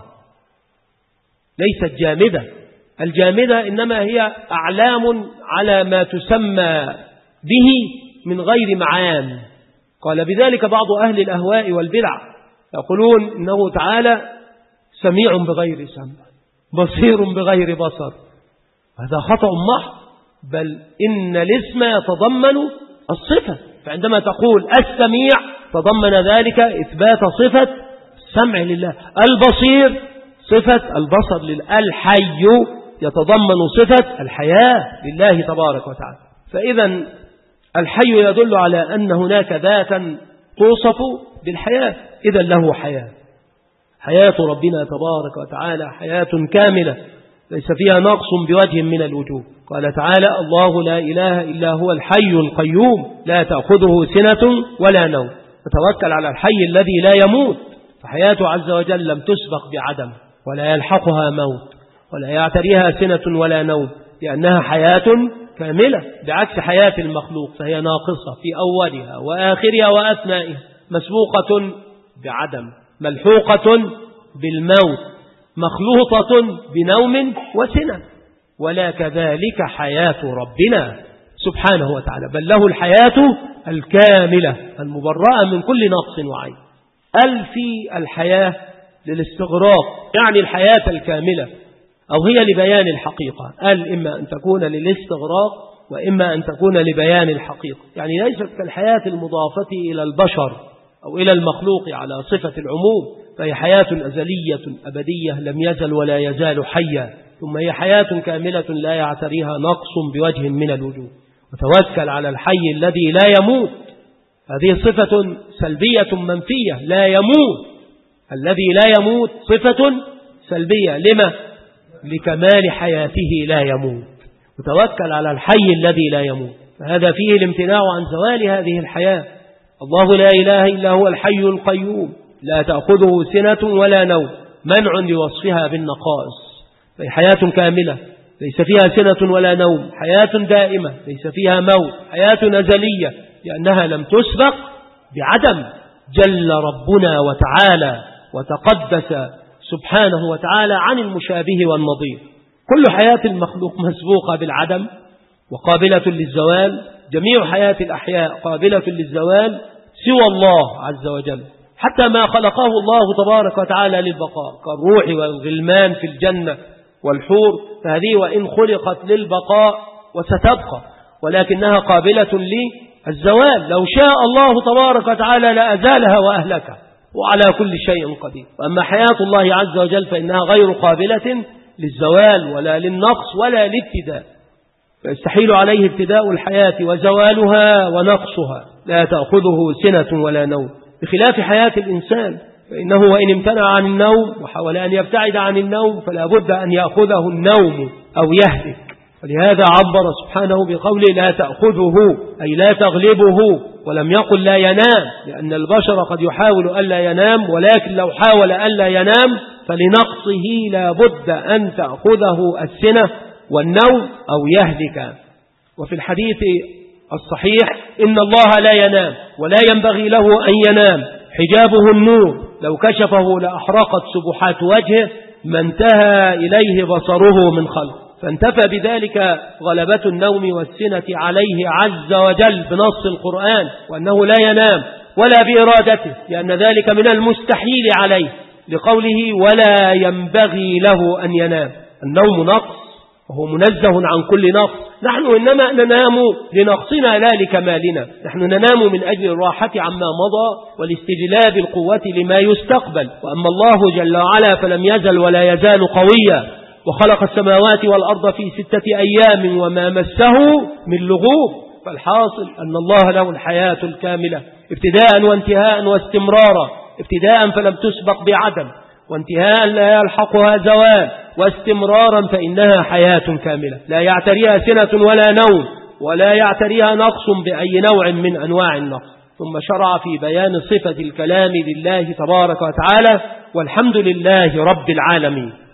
ليست جامدة. الجامدة إنما هي أعلام على ما تسمى به من غير معان. قال بذلك بعض أهل الأهواء والبدع، يقولون إنه تعالى سميع بغير سمع، بصير بغير بصر، هذا خطأ محض، بل إن الاسم يتضمن الصفة، فعندما تقول السميع تضمن ذلك إثبات صفة السمع لله، البصير صفة البصر لله، الحي يتضمن صفة الحياة لله تبارك وتعالى. فإذا الحي يدل على أن هناك ذاتا توصف بالحياة، إذا له حياة. حياة ربنا تبارك وتعالى حياة كاملة ليس فيها نقص بوجه من الوجوه. قال تعالى: الله لا إله إلا هو الحي القيوم لا تأخذه سنة ولا نوم. فتوكل على الحي الذي لا يموت، فحياته عز وجل لم تسبق بعدم، ولا يلحقها موت، ولا يعتريها سنة ولا نوم، لأنها حياة كاملة، بعكس حياة المخلوق فهي ناقصة في أولها وآخرها وأثنائها، مسبوقة بعدم، ملحوقة بالموت، مخلوطة بنوم وسنة. ولا كذلك حياة ربنا سبحانه وتعالى، بل له الحياة الكاملة المبرأة من كل نقص وعيب. في الحياة للاستغراق، يعني الحياة الكاملة، أو هي لبيان الحقيقة. إما أن تكون للاستغراق وإما أن تكون لبيان الحقيقة، يعني ليست كالحياة المضافة إلى البشر أو إلى المخلوق على صفة العموم، فهي حياة أزلية أبدية لم يزل ولا يزال حيا، ثم هي حياة كاملة لا يعتريها نقص بوجه من الوجوه. وتوكل على الحي الذي لا يموت، هذه صفة سلبية منفية، لا يموت، الذي لا يموت صفة سلبية، لما؟ لكمال حياته لا يموت. وتوكل على الحي الذي لا يموت، فهذا فيه الامتناع عن زوال هذه الحياة. الله لا إله إلا هو الحي القيوم لا تأخذه سنة ولا نوم، منع لوصفها بالنقائص، فهي حياة كاملة ليس فيها سنة ولا نوم، حياة دائمة ليس فيها موت، حياة أزلية لأنها لم تسبق بعدم. جل ربنا وتعالى وتقدس سبحانه وتعالى عن المشابه والنظير. كل حياة المخلوق مسبوقة بالعدم وقابلة للزوال، جميع حياة الأحياء قابلة للزوال سوى الله عز وجل، حتى ما خلقه الله تبارك وتعالى للبقاء كالروح والغلمان في الجنة والحور، فهذه وإن خلقت للبقاء وستبقى، ولكنها قابلة للزوال. لو شاء الله تبارك وتعالى لأزالها وأهلكها، وعلى كل شيء قدير. وأما حياة الله عز وجل فإنها غير قابلة للزوال ولا للنقص ولا للابتداء، فيستحيل عليه ابتداء الحياة وزوالها ونقصها، لا تأخذه سنة ولا نوم، بخلاف حياة الإنسان، فإنه وإن امتنع عن النوم وحاول أن يبتعد عن النوم فلا بد أن يأخذه النوم أو يهلك. ولهذا عبر سبحانه بقوله لا تأخذه، أي لا تغلبه، ولم يقل لا ينام، لأن البشر قد يحاول ألا ينام، ولكن لو حاول ألا ينام فلنقصه لا بد أن تأخذه السنة والنوم أو يهلك. وفي الحديث الصحيح إن الله لا ينام ولا ينبغي له أن ينام، حجابه النور، لو كشفه لأحرقت سبحات وجهه ما انتهى إليه بصره من خلق. فانتفى بذلك غلبة النوم والسنة عليه عز وجل بنص القرآن، وأنه لا ينام ولا بإرادته، لأن ذلك من المستحيل عليه، لقوله ولا ينبغي له أن ينام. النوم نقص وهو منزه عن كل نقص، نحن إنما ننام لنقصنا لا لكمالنا، نحن ننام من أجل الراحة عما مضى والاستجلاب القوة لما يستقبل. وأما الله جل وعلا فلم يزل ولا يزال قويا، وخلق السماوات والأرض في 6 أيام وما مسه من لغوب. فالحاصل أن الله له الحياة الكاملة ابتداء وانتهاء واستمرارا، ابتداء فلم تسبق بعدم، وانتهاء لا يلحقها زوال، واستمرارا فإنها حياة كاملة لا يعتريها سنة ولا نوم، ولا يعتريها نقص بأي نوع من أنواع النقص. ثم شرع في بيان صفة الكلام لله تبارك وتعالى، والحمد لله رب العالمين.